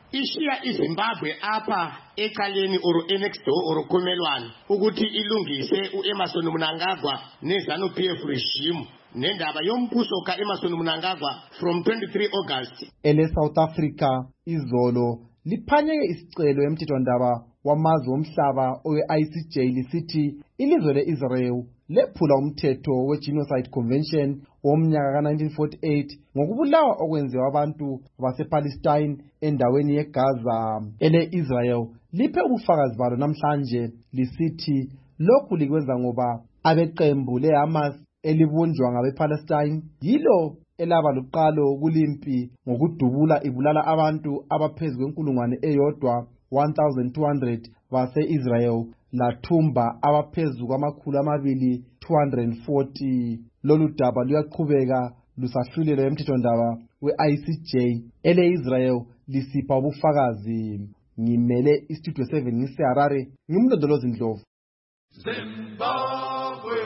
ishiya iZimbabwe apha ecaleni or next door or komelwane ukuthi ilungise uEmmerson Mnangagwa neZANU-PF regime nendaba yombuso kaEmmerson Mnangagwa from 23 August. South Africa izolo liphanyeke isicelo emthethwandaba wamazwe omhlaba owe-ICJ lisithi ilizwe le-Israel lephula umthetho we-Genocide Convention womnyaka ka-1948 ngokubulawa okwenziwa abantu basePalestine endaweni yeGaza. Ele-Israel liphe ubufakazi balo namhlanje lisithi lokhu likwenza ngoba abeqembu le-Hamas elibunjwa ngabePalestine yilo elaba luqalo kulimpi ngokudubula ibulala abantu abaphezu kwenkulungwane eyodwa 1200 base-Israel lathumba abaphezu kwamakhulu amabili 240. Lolu daba luyaqhubeka lusahlulela emthethwandaba we-ICJ. Ele-Israel lisipha ubufakazi. Ngimele istudio 7 ngiseHarare, ngimlondolozi Ndlovu. Zimbabwe.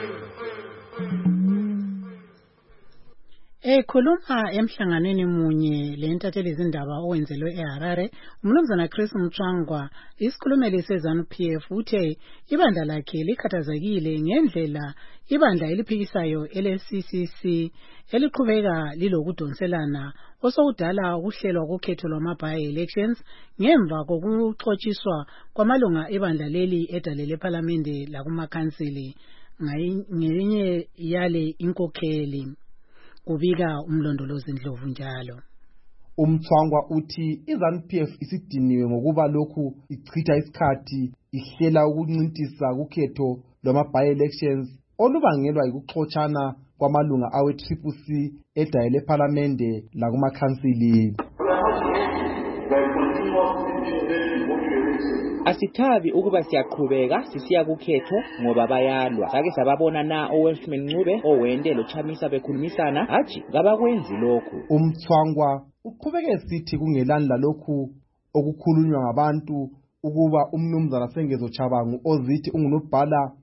Ekhuluma emhlanganweni munye lentatheli izindaba owenzelwe eHarare, umnumzana Chris Mchwangwa, isikhulumeli seZANU-PF uthe ibandla lakhe likhathazekile ngendlela ibandla eliphikisayo ele-CCC eliqhubeka lilokudonselana osokudala ukuhlelwa kokhetho lwama-by-elections ngemva kokuxotshiswa kwamalunga ebandla leli edalele ephalamende lakumakhansili ngelinye yale inkokheli. Kubika umlondolozi Ndlovu njalo. Umthwangwa uthi iZANU-PF isidiniwe ngokuba lokhu ichitha isikhathi ihlela ukuncintisa kukhetho lwama-by-elections olubangelwa yikuxotshana kwamalunga awe-CCC edayele ephalamende lakumakhansili. Asithabi ukuba siyaqhubeka sisiya kukhetho ngoba bayalwa. Sake sababona na oWelshman Ncube owende loChamisa bekhulumisana hathi ngabakwenzi lokhu. Umthwangwa uqhubeke sithi kungelandla lokhu okukhulunywa ngabantu ukuba umnumzana Sengezo Chabangu ozithi ungunobhala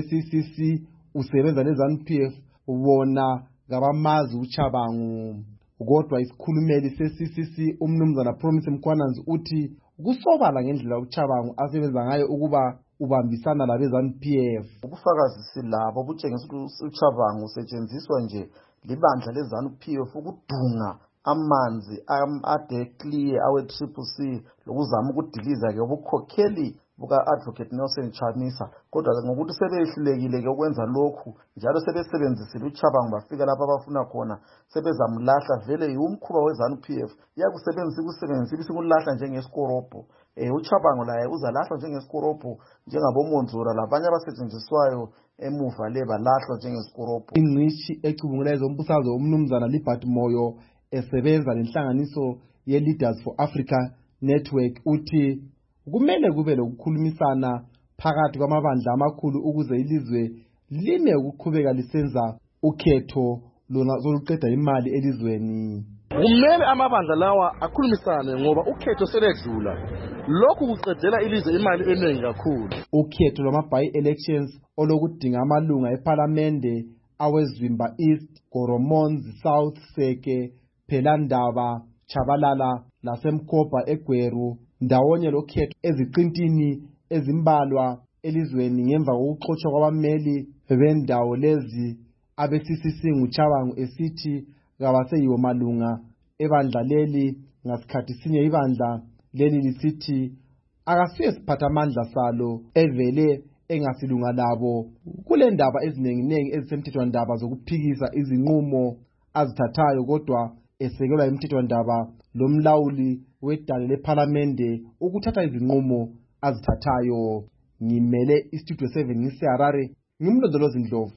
we-CCC usebenza neZANU-PF ubona ngabamazi uChabangu. Kodwa isikhulumeli se-CCC umnumzana Promise Mkhwananzi uthi kusobala ngendlela uChabangu asebenza ngayo ukuba ubambisana labeZANU-PF. Ubufakazi silabo butshengisa ukuthi uChabangu usetshenziswa nje libandla leZANU-PF ukudunga amanzi ade clear awe-CCC lokuzama ukudiliza ke ubukhokheli buka-Advocate Nelson Chamisa. Kodwa ngokuthi sebehlulekile ke ukwenza lokhu njalo sebesebenzisile uChabangu bafika lapha abafuna khona sebezamlahla vele umkhuba weZANU-PF yakusebenzisa ibisimulahla njengesikorobo. uChabangu laye uzalahlwa njengesikorobo njengaboMonzora labanye abasetshenziswayo emuva le balahlwa njengesikorobo. Ingqishi ecubungula ezombusazwe umnumzana Libert Moyo esebenza lenhlanganiso ye-Leaders for Africa Network uthi kumele kube lokukhulumisana phakathi kwamabandla amakhulu ukuze ilizwe lime ukuqhubeka lisenza ukhetho lona zoluqeda imali elizweni. Kumele amabandla lawa akhulumisane ngoba ukhetho seledlula. Lokhu kuqedela ilizwe imali eningi kakhulu. Ukhetho lwama-by-elections olokudinga amalunga ePhalamende aweZwimba East, Goromonzi South, Seke, Phelandaba, Chabalala laseMkopa eGweru ndawonye lokhetho eziqintini ezimbalwa elizweni ngemva kokuxotshwa kwabameli bendawo lezi abe-CCC nguChabangu esithi kabaseyiwo malunga ebandla leli ngasikhathi sinye ibandla leli lisithi akasiye siphathamandla salo evele engasilunga labo kule ndaba ezinenginengi ezisemthethwandaba zokuphikisa izinqumo azithathayo kodwa esekelwa emthethwandaba lomlawuli wedale lephalamende ukuthatha izinqumo azithathayo. Ngimele istudio 7 ngiseHarare, ngimlondolozi Ndlovu.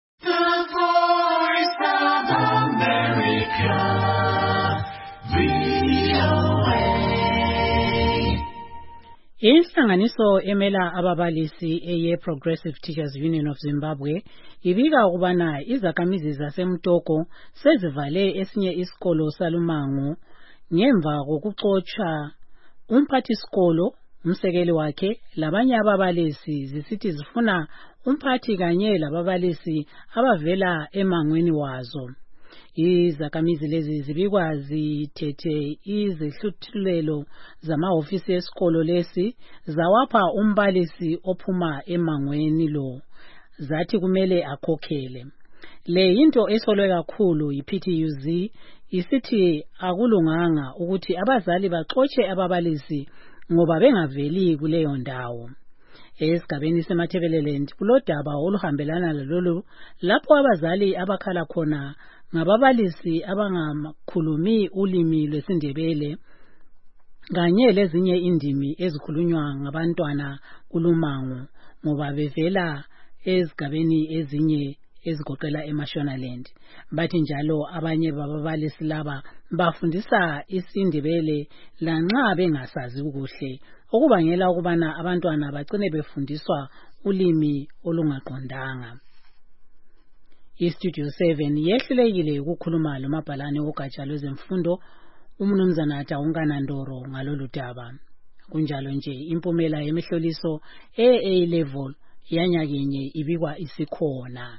Inhlanganiso emela ababalisi eye-Progressive Teachers Union of Zimbabwe ibika ukubana izakhamizi zaseMtoko sezivale esinye isikolo salumango ngemva kokuxotshwa umphathisikolo, umsekeli wakhe labanye ababalisi zisithi zifuna umphathi kanye lababalisi abavela emangweni wazo. Izakhamizi lezi zibikwa zithethe izihluthulelo zamahhovisi esikolo lesi zawapha umbalisi ophuma emangweni lo, zathi kumele akhokhele. Le into esolwe kakhulu yiPTUZ isithi akulunganga ukuthi abazali baxotshe ababalisi ngoba bengaveli kuleyo ndawo. Esigabeni seMatabeleland kulodaba oluhambelana lalolu lapho abazali abakhala khona ngababalisi abangakhulumi ulimi lwesiNdebele kanye lezinye indimi ezikhulunywa ngabantwana kulumango ngoba bevela ezigabeni ezinye ezigoqela eMashonaland. Bathi njalo abanye bababalisi laba bafundisa isiNdebele lanxa bengasazi kuhle, okubangela ukubana abantwana bagcine befundiswa ulimi olungaqondanga. iStudio 7 yehlulekile ukukhuluma lomabhalane wogatsha lwezemfundo uMnumzana Taungana Ndoro ngalolu daba. Kunjalo nje impumela yemihloliso A level yanyakenye ibikwa isikhona.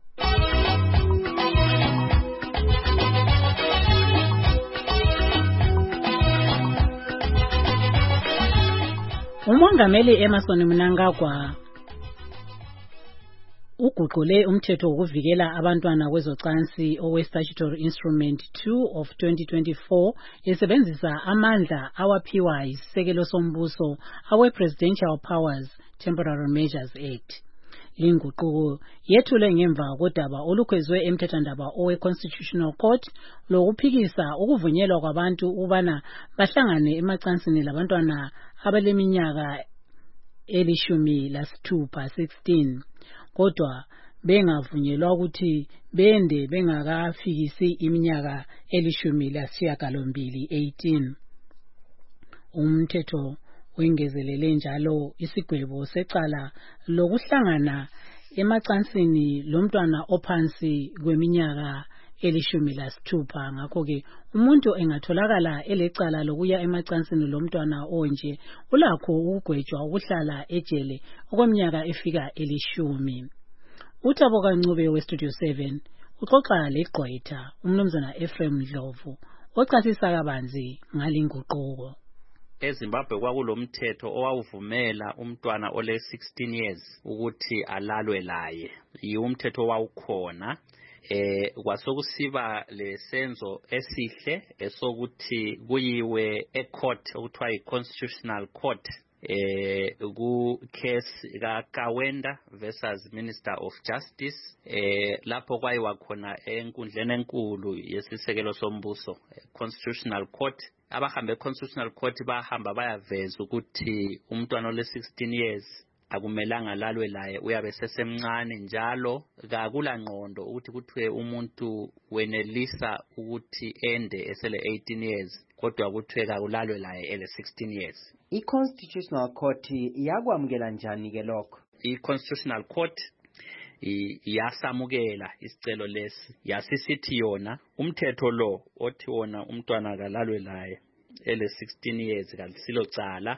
Umongameli Emmerson Mnangagwa uguqule umthetho wokuvikela abantwana kwezocansi owe-Statutory Instrument 2 of 2024 esebenzisa amandla awaphiwa yisisekelo sombuso awe-Presidential Powers Temporary Measures Act. Inguquko yethulwe ngemva kodaba olukhwezwe emthethwandaba owe-Constitutional Court lokuphikisa ukuvunyelwa kwabantu ubana bahlangane emacansini labantwana abaleminyaka 16, kodwa bengavunyelwa ukuthi bende bengakafikisi iminyaka 18. Umthetho wengezelele njalo isigwebo secala lokuhlangana emacansini lomntwana ophansi kweminyaka 16. Ngakho ke umuntu engatholakala elecala lokuya emacansini lomntwana onje ulakho ukugwetshwa ukuhlala ejele okweminyaka efika 10. uThabo Kancube weStudio 7 uxoxa leGqwetha uMnumzana Ephraim Ndlovu ochasisa kabanzi ngalinguquko. eZimbabwe kwakulomthetho owawuvumela umntwana ole 16 years ukuthi alalwe laye. Umthetho wawukhona kwasokusiba lesenzo esihle esokuthi kuyiwe ecourt okuthiwa iConstitutional Court ku case kaKawenda versus Minister of Justice lapho kwayiwa khona enkundleni enkulu yesisekelo sombuso Constitutional Court. Abahambe Constitutional Court bahamba bayaveza ukuthi umntwana ole 16 years akumelanga lalwe laye, uyabe sesemncane njalo kakula ngqondo ukuthi kuthiwe umuntu wenelisa ukuthi ende esele 18 years kodwa kuthiwe kakulalwe laye ele 16 years. I-Constitutional Court yakwamukela njani ke lokho? I-Constitutional Court yasamukela isicelo lesi, yasisithi yona umthetho lo othi wona umntwana kalalwe laye ele 16 years kalisilo cala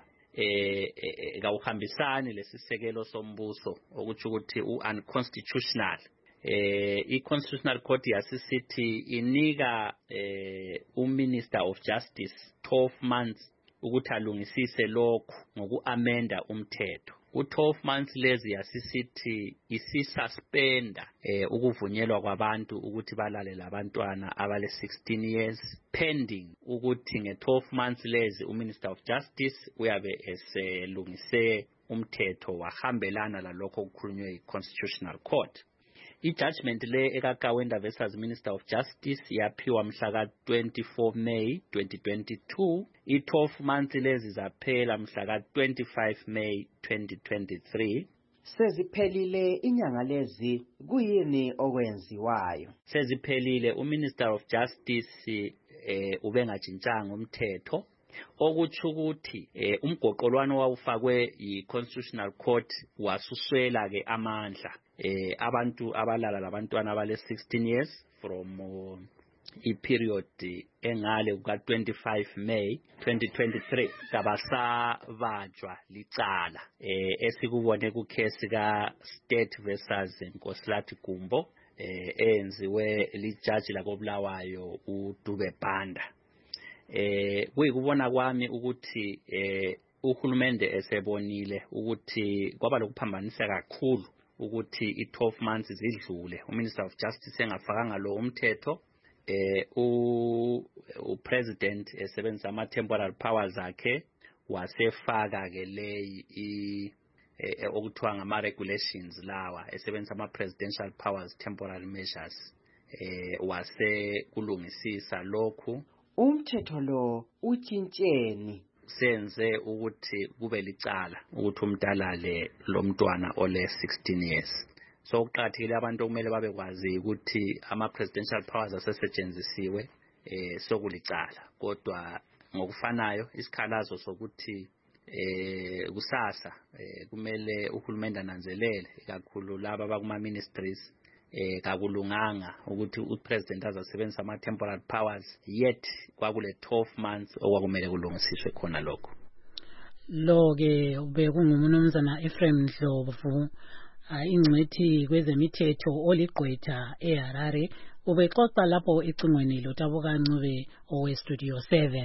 kawuhambisani lesisekelo sombuso ukuthi unconstitutional. I-Constitutional Court yasisithi inika uMinister of Justice 12 months ukuthi alungisise lokhu ngoku-amenda umthetho. U-12 months lezi yasisithi isisuspenda ukuvunyelwa kwabantu ukuthi balale labantwana abale 16 years pending ukuthi nge-12 months lezi uMinister of Justice uyabe eselungise umthetho wahambelana lalokho okukhulunywe yi-Constitutional Court. I-judgment le ekaKawenda versus Minister of Justice yaphiwa mhla ka-24 May 2022. I-12 months lezi zaphela mhla ka-25 May 2023. Seziphelile inyanga lezi, kuyini okwenziwayo? Seziphelile, uMinister of Justice ubengajintshanga umthetho, okuthi ukuthi umgoqolwano wawufakwe yi-Constitutional Court wasuswela ke amandla. Abantu abalala labantwana abale 16 years from i-period engale kuka-25 May 2023 kabasabajwa licala esikubone kukhesi ka-State versus Nkosilathi Gumbo eyenziwe lijaji lakobulawayo uDube Banda. Kuyikubona kwami ukuthi uhulumende esebonile ukuthi kwaba lokuphambanisa kakhulu ukuthi i12 months zidlule uMinister of Justice engafakanga lo umthetho uPresident esebenzisa ama-temporal powers akhe wasefaka ke leyi okuthiwa ngama-regulations lawa esebenzisa ama-presidential powers temporal measures wase kulungisisa lokhu. Umthetho lo utshintsheni senze ukuthi kube licala ukuthi umdalale lo mntwana ole 16 years. So uqathile abantu kumele babekwazi ukuthi ama-presidential powers asesetshenzisiwe sokulicala, kodwa ngokufanayo isikhalazo sokuthi kusasa kumele uhulumende ananzelele kakhulu laba bakuma ministries kakulunganga ukuthi upresident azasebenzisa ama-temporal powers yet kwakule 12 months okwakumele kulungisiswe khona lokho. Lo-ke bekunguMnumzana Ephraim Ndlovu, ingcwethi kwezemithetho oligqwetha eHarare, ubexoxa lapho ecingweni loTabuka Ncube oweStudio 7.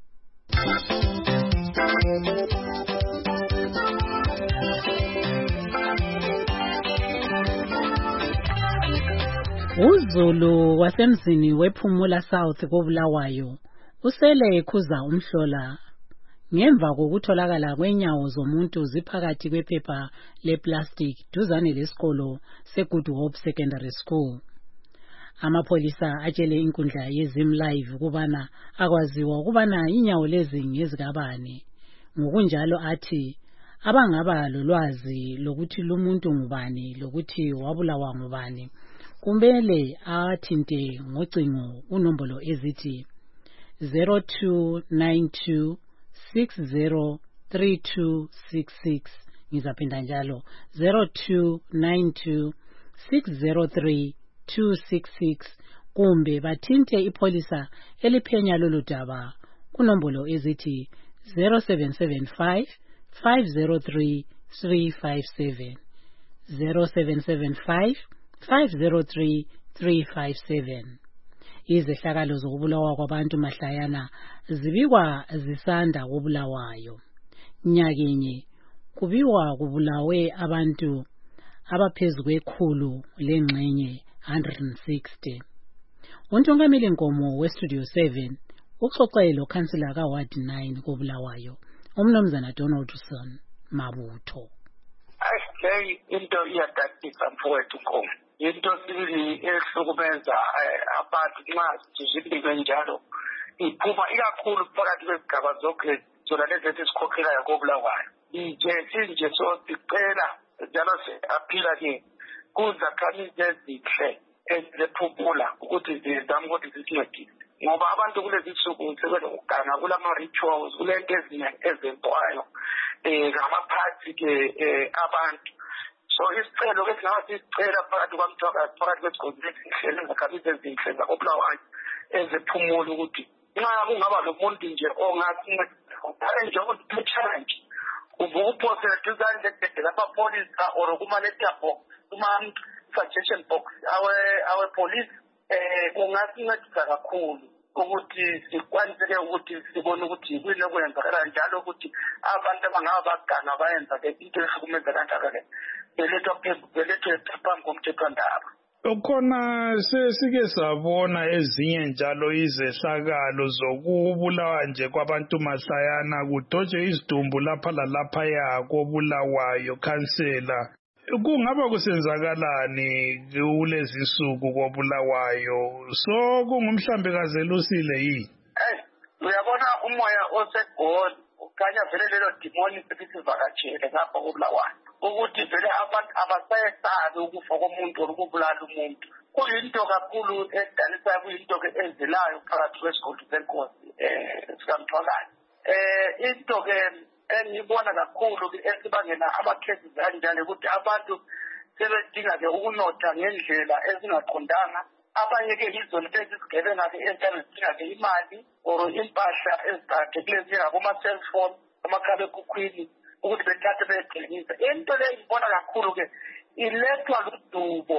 uZulu wasemzini wePhumula South koBulawayo usele ekhuza umhlola ngemva kokutholakala kwenyawo zomuntu ziphakathi kwephepha leplastic duzane lesikolo seGood Hope Secondary School. Amapholisa atshele inkundla yeZim Live kubana akwaziwa ukubana inyawo lezi ngezikabani. Ngokunjalo athi abangaba lolwazi lokuthi lumuntu ngubani lokuthi wabulawa ngubani kumele athinte ngocingo unombolo ezithi 0292603266. Ngizaphinda njalo 0292603266 kumbe bathinte ipolisa eliphenya lolu daba kunombolo ezithi 0775 503 357 0775 503 357. Izehlakalo zokubulawa kwabantu mahlayana zibikwa zisanda kobulawayo. Nyakenye kubiwa kubulawe abantu abaphezulu kwekhulu lengxenye 160. Untongameli Nkomo weStudio 7 uxoxelo kansela kaWard 9 kobulawayo uMnumzana Donaldson Mabutho. Ayisileyi into iyadadisa mfowethu Nkomo. Into sibili ehlukumeza abantu nxa zizibike njalo iphuma ikakhulu phakathi kwezigaba zonke zona lezi esikhokhelayo kobulawayo. Sinje sicela njalo aphila-ke kuzakhamizi ezihle ezilephumula ukuthi zizame ukuthi zisincedise, ngoba abantu kulezi nsuku sebelokuganga kulama-rituals kulento eziningi ezentwayo ngamaphathi-ke abantu. So isicelo ke singaba sisicela phakathi kwamthwakazi phakathi kwesigodi esihle nezakhamizi ezinhle zakobulawayo ezephumula ukuthi nxa kungaba lomuntu nje ongasinceda njengokuthi challenge uvukuphosela duzane legede lapha or kuma-letter box kuma-suggestion box awe-police kungasincedisa kakhulu ukuthi sikwaniseke ukuthi sibone ukuthi yikuyini okwenzakala njalo ukuthi abantu abangaba baganga bayenza-ke into ehlukumeza kanjalo-ke belethwe phambi komthethwandaba. Khona sesike sabona ezinye njalo izehlakalo zokubulawa nje kwabantu mahlayana kudojwe izidumbu lapha lalaphaya kobulawayo kansela. Kungaba kusenzakalani kulezi nsuku kobulawayo? So kungumhlambi kazelusile yini? Uyabona umoya osegoli ukhanya vele lelo demoni selisivakatshele ngapha kobulawayo ukuthi vele abantu abasayesabi ukufa komuntu or ukubulala umuntu. Kuyinto kakhulu edanisayo, kuyinto-ke enzilayo phakathi kwesigodi senkosi sikamthwakazi. Into-ke engibona kakhulu-ke esibangela amakhesi kanjalo ukuthi abantu sebedinga-ke ukunotha ngendlela ezingaqondanga. Abanye-ke yizona ezizigebenga-ke ezidinga-ke imali or impahla eziqakathekileyo njengaboma-cellphone, amakhalekhukhwini ukuthi bethathe beyethengisa. Into leyo ngibona kakhulu-ke ilethwa ludubo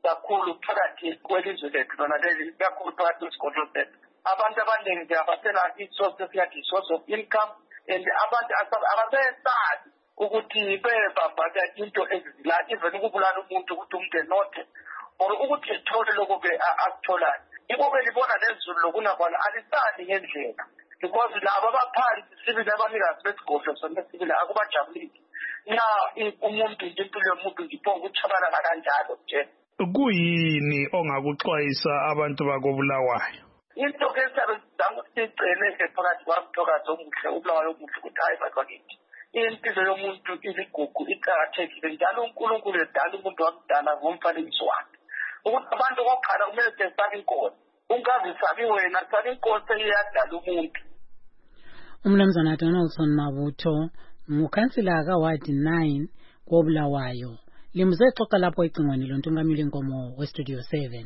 kakhulu phakathi kwelizwe lethu lona leli kakhulu phakathi kwesikolo sethu. Abantu abaningi nje abasela isource esiyathi source of income, and abantu abasesazi ukuthi bebabhaka into ezizila even ukubulala umuntu ukuthi umuntu enothe or ukuthi ethole lokho-ke akutholayo. Ibo-ke libona lezulu lokunakwana alisali ngendlela because labo abaphansi sibili abanikazi besigodlo sona sibili akubajabulisi. Na umuntu impilo yomuntu ngiphonga ukuchabalala kanjalo nje. Kuyini ongakuxwayisa abantu bakobulawayo? Into ke sabezama sicele phakathi kwamthokazi omuhle ubulawayo omuhle ukuthi hayi bakithi impilo yomuntu iligugu iqhakathekile njalo uNkulunkulu edala umuntu wakudala ngomfanekiso wakhe ukuthi abantu bokuqala kumele besabe inkosi. Ungazisabi wena, sabe inkosi eyadala umuntu. Umnumzana Donaldson Mabutho ngukhansila kaWard 9 koBulawayo limze xoxa lapho icingweni lontungameli inkomo weStudio 7.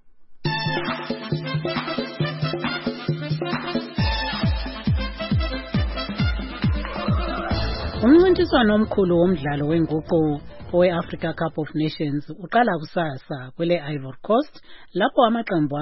Umncintiswano omkhulu womdlalo wenguqu owe-Africa Cup of Nations uqala kusasa kwele Ivory Coast lapho amaqembu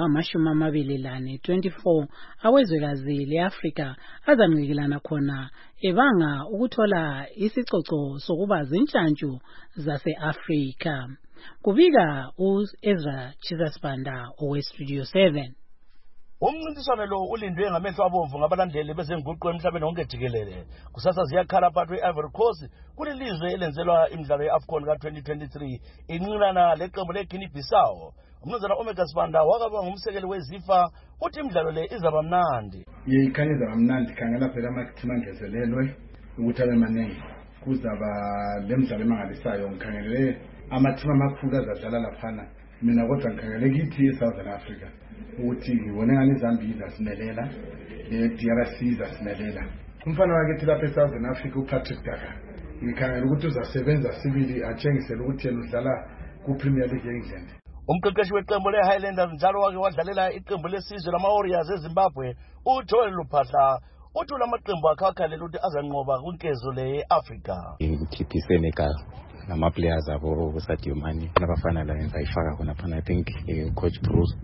ama24 awezwekazi le-Afrika azanqikilana khona ebanga ukuthola isicoco sokuba zintshantshu zase-Afrika. Kubika u-Ezra Chisasbanda owe-Studio 7. Umncintiswano lo ulindwe ngamehlo abomvu ngabalandeli bezenguqu emhlabeni wonke jikelele. Kusasa ziyakhala phakathi kwe-Ivory Coast kulilizwe elenzelwa imidlalo ye-AFCON ka-2023 inqilana leqembu le-Guinea Bissau. Umnumzana Omega Sibanda wakaba ngumsekeli weZIFA uthi imidlalo le izaba mnandi. Ikhanya izaba mnandi khangela phela amathima angezelelwe ukuthi abe maningi. Kuzaba lemidlalo emangalisayo ngikhangelele amathima amakhulu azadlala laphana. Mina kodwa ngikhangele kithi eSouthern Africa ukuthi ngibone ngani iZambia izasimelela le-DRC izasimelela. Umfana wakithi lapha eSouthern Africa uPatrick Daka ngikhangela ukuthi uzasebenza sibili atshengisele ukuthi yena udlala ku-Premier League ye-England. Umqeqeshi weqembu le-Highlanders njalo wake wadlalela iqembu lesizwe lama-Warriors eZimbabwe uJoel Luphahla uthi lamaqembu akhalela ukuthi azanqoba kwinkezo le-Africa. Ukuthi Senegal nama-players abo Sadio Mane nabafana la engayifaka khona phana. I think Coach Bruce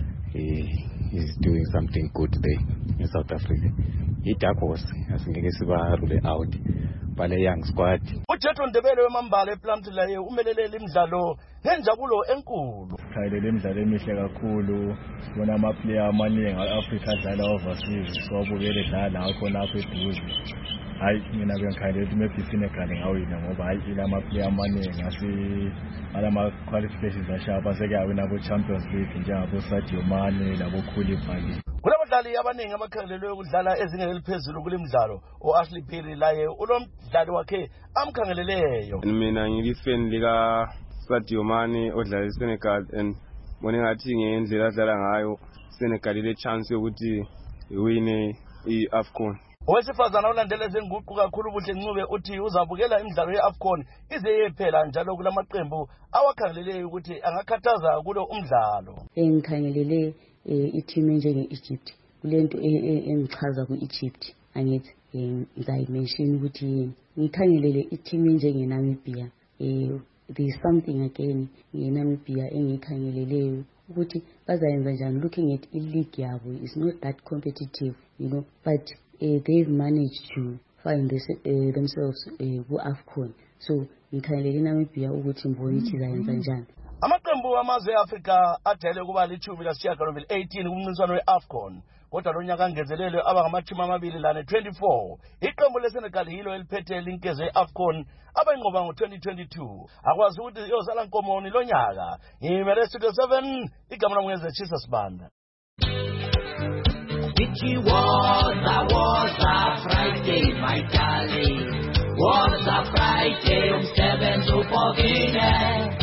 is doing something good there in South Africa. I-Dark Horse asingeke siba rule out bale young squad. uJethro Ndebele wemambala ePlumtree laye umelelele imidlalo ngenjabulo enkulu. Khayelele imidlalo emihle kakhulu bona ama-player amaningi e-Africa adlala overseas siwabukele dlala lapho lapho eduze. Hayi mina bengikhalele ukuthi maybe Senegal ngawina ngoba hayi ilama-player amaningi alama-qualifications ashapa sekuyawina ku-Champions League njengabo Sadio Mane labo Koulibaly. Kulabadlali abaningi abakhangelelwe ukudlala ezingeni eliphezulu kule midlalo u-Ashley Phiri laye unomdlali wakhe amkhangeleleyo. Mina ngilifan lika Sadio Mane odlala eSenegal and bona ngathi ngendlela adlala ngayo Senegal ile chance yokuthi iwine i-AFCON. Owesifazana olandela ezenguqu kakhulu ubuhle Ncube uthi uzabukela imidlalo ye-AFCON ize yephela njalo kulamaqembu awakhangeleleyo ukuthi angakhathaza kulo umdlalo. Ngikhangelele i-team njenge-Egypt kulento engichaza ku-Egypt angithi ngizayimention ukuthi ngikhangelele i-team njenge-Namibia. There is something again nge-Namibia engikhangeleleyo ukuthi bazayenza njani. Looking at i-league yabo is not that competitive, but they've managed to find themselves ku-AFCON. So ngikhangelele iNamibia ukuthi mbone ukuthi izayenza njani. Amaqembu amazwe e-Afrika ajayele kuba li-18 kumncintiswano we-AFCON. Kodwa lo nyaka angezelelwe abangama-24. Iqembu leSenegal yilo eliphethe linkezo ye-AFCON abayinqoba ngo-2022. Akwazi ukuthi iyozala nkomoni lo nyaka. Ngimele Studio 7 igama lami ngeze Chisasbanda. It was a Friday, my darling. Was a Friday, umsebenzi upokile.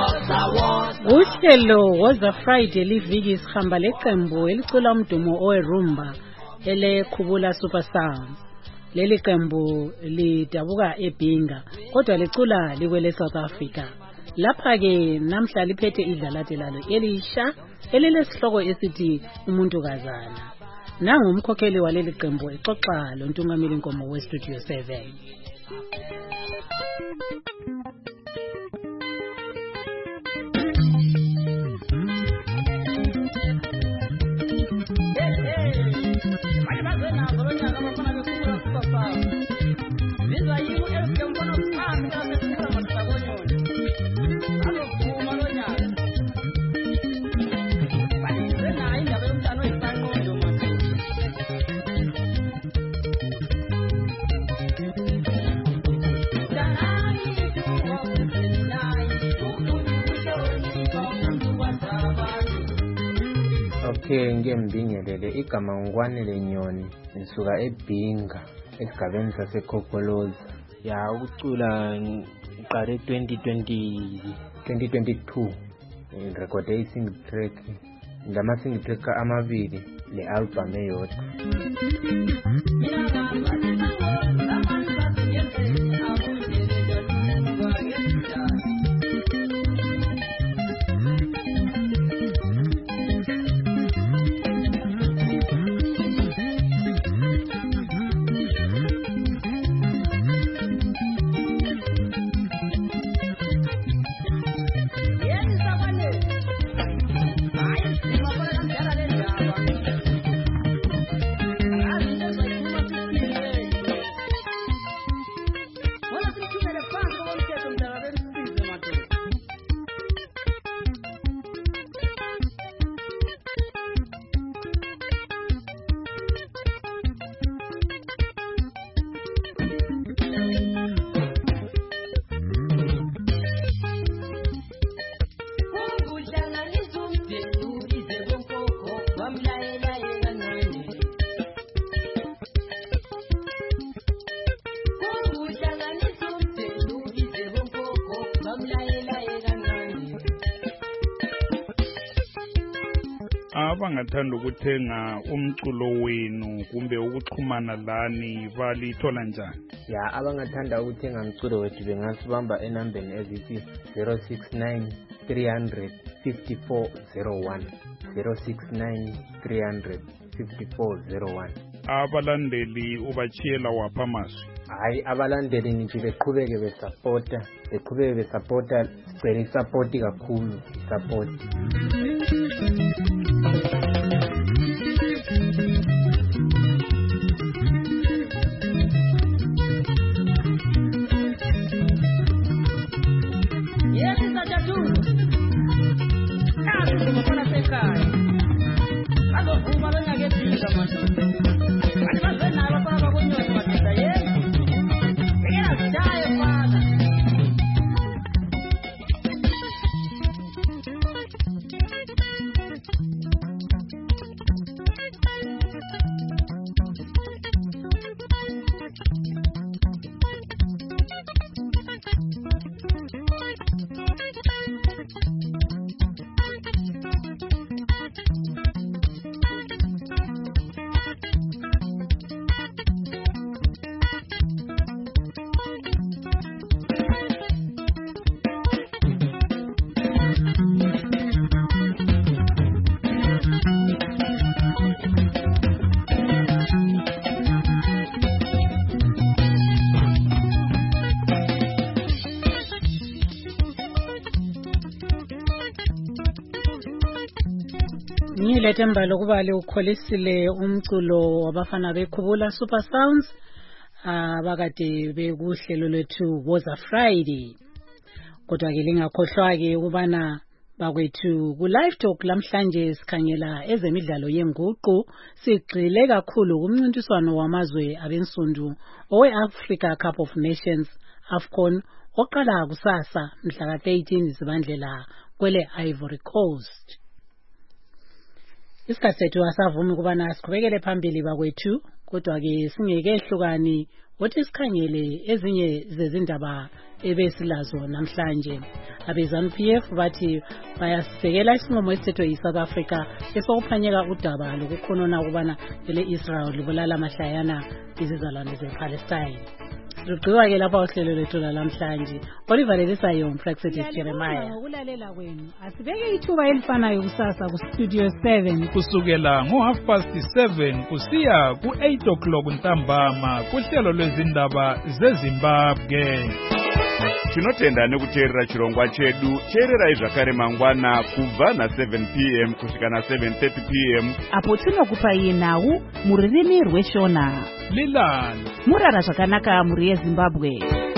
Uhlelo woza Friday liviki sihamba leqembu elicula umdumo owerumba elekhubula Super Sounds. Leli qembu lidabuka eBinga kodwa licula likwele South Africa. Lapha ke namhla liphethe idlalate lalo elisha elilesihloko esithi umuntu kazana. Nangu umkhokheli waleli qembu exoxa lontungameli inkomo weStudio 7. Okay, ngiyembingelele igama ngikwanele Nyoni ngisuka eBhinga esigabeni saseKhokoloza. Ya ukucula ngiqale 2022 ngirekhode i-single track ngama-single track amabili le-album eyodwa. Abangathanda ukuthenga umculo wenu kumbe ukuxhumana lani balithola njani? Ya abangathanda ukuthenga umculo wethu bengasibamba enambeni ezithi 069 300 5401 069 300 5401. Abalandeli ubachiyela wapha amazwi? Hayi, abalandeli ngithi beqhubeke besupporta sicela isupport kakhulu support. Ngilethemba lokuba ukholisile umculo wabafana bekhubula Super Sounds abakade bekuhlelo lethu Woza Friday. Kodwa ke lingakhohlwa ke ukubana bakwethu ku live talk lamhlanje sikhangela ezemidlalo yenguqu, sigxile kakhulu kumncintiswano wamazwe abensundu owe-Africa Cup of Nations AFCON oqala kusasa mhla ka-13 Zibandlela kwele Ivory Coast. Isikhathi sethu asavumi kubana siqhubekele phambili bakwethu, kodwa ke singekehlukani wothi sikhangele ezinye zezindaba ebesilazo namhlanje. Abezanu-PF bathi bayasisekela isinqumo esithethwe yi-South Africa esokuphanyeka udaba lokukhonona ukubana ele-Israel libulala amahlayana izizalwane ze-Palestine. Lugqiba ke lapha uhlelo lethu namhlanje. Oliver Lelisayo, Praxedes Jeremiah. Ngokulalela kwenu, asibeke ithuba elifanayo kusasa ku Studio 7 kusukela ngo7:30 kusiya ku8:00 ntambama kuhlelo lwezindaba zeZimbabwe. Tinotenda nekuteerera chirongwa chedu cheererai zvakare mangwana kubva na7 p.m. kusvika na7:30 p.m. apo tinokupai nhau muririmi rweshona Lilani murara zvakanaka muri yeZimbabwe.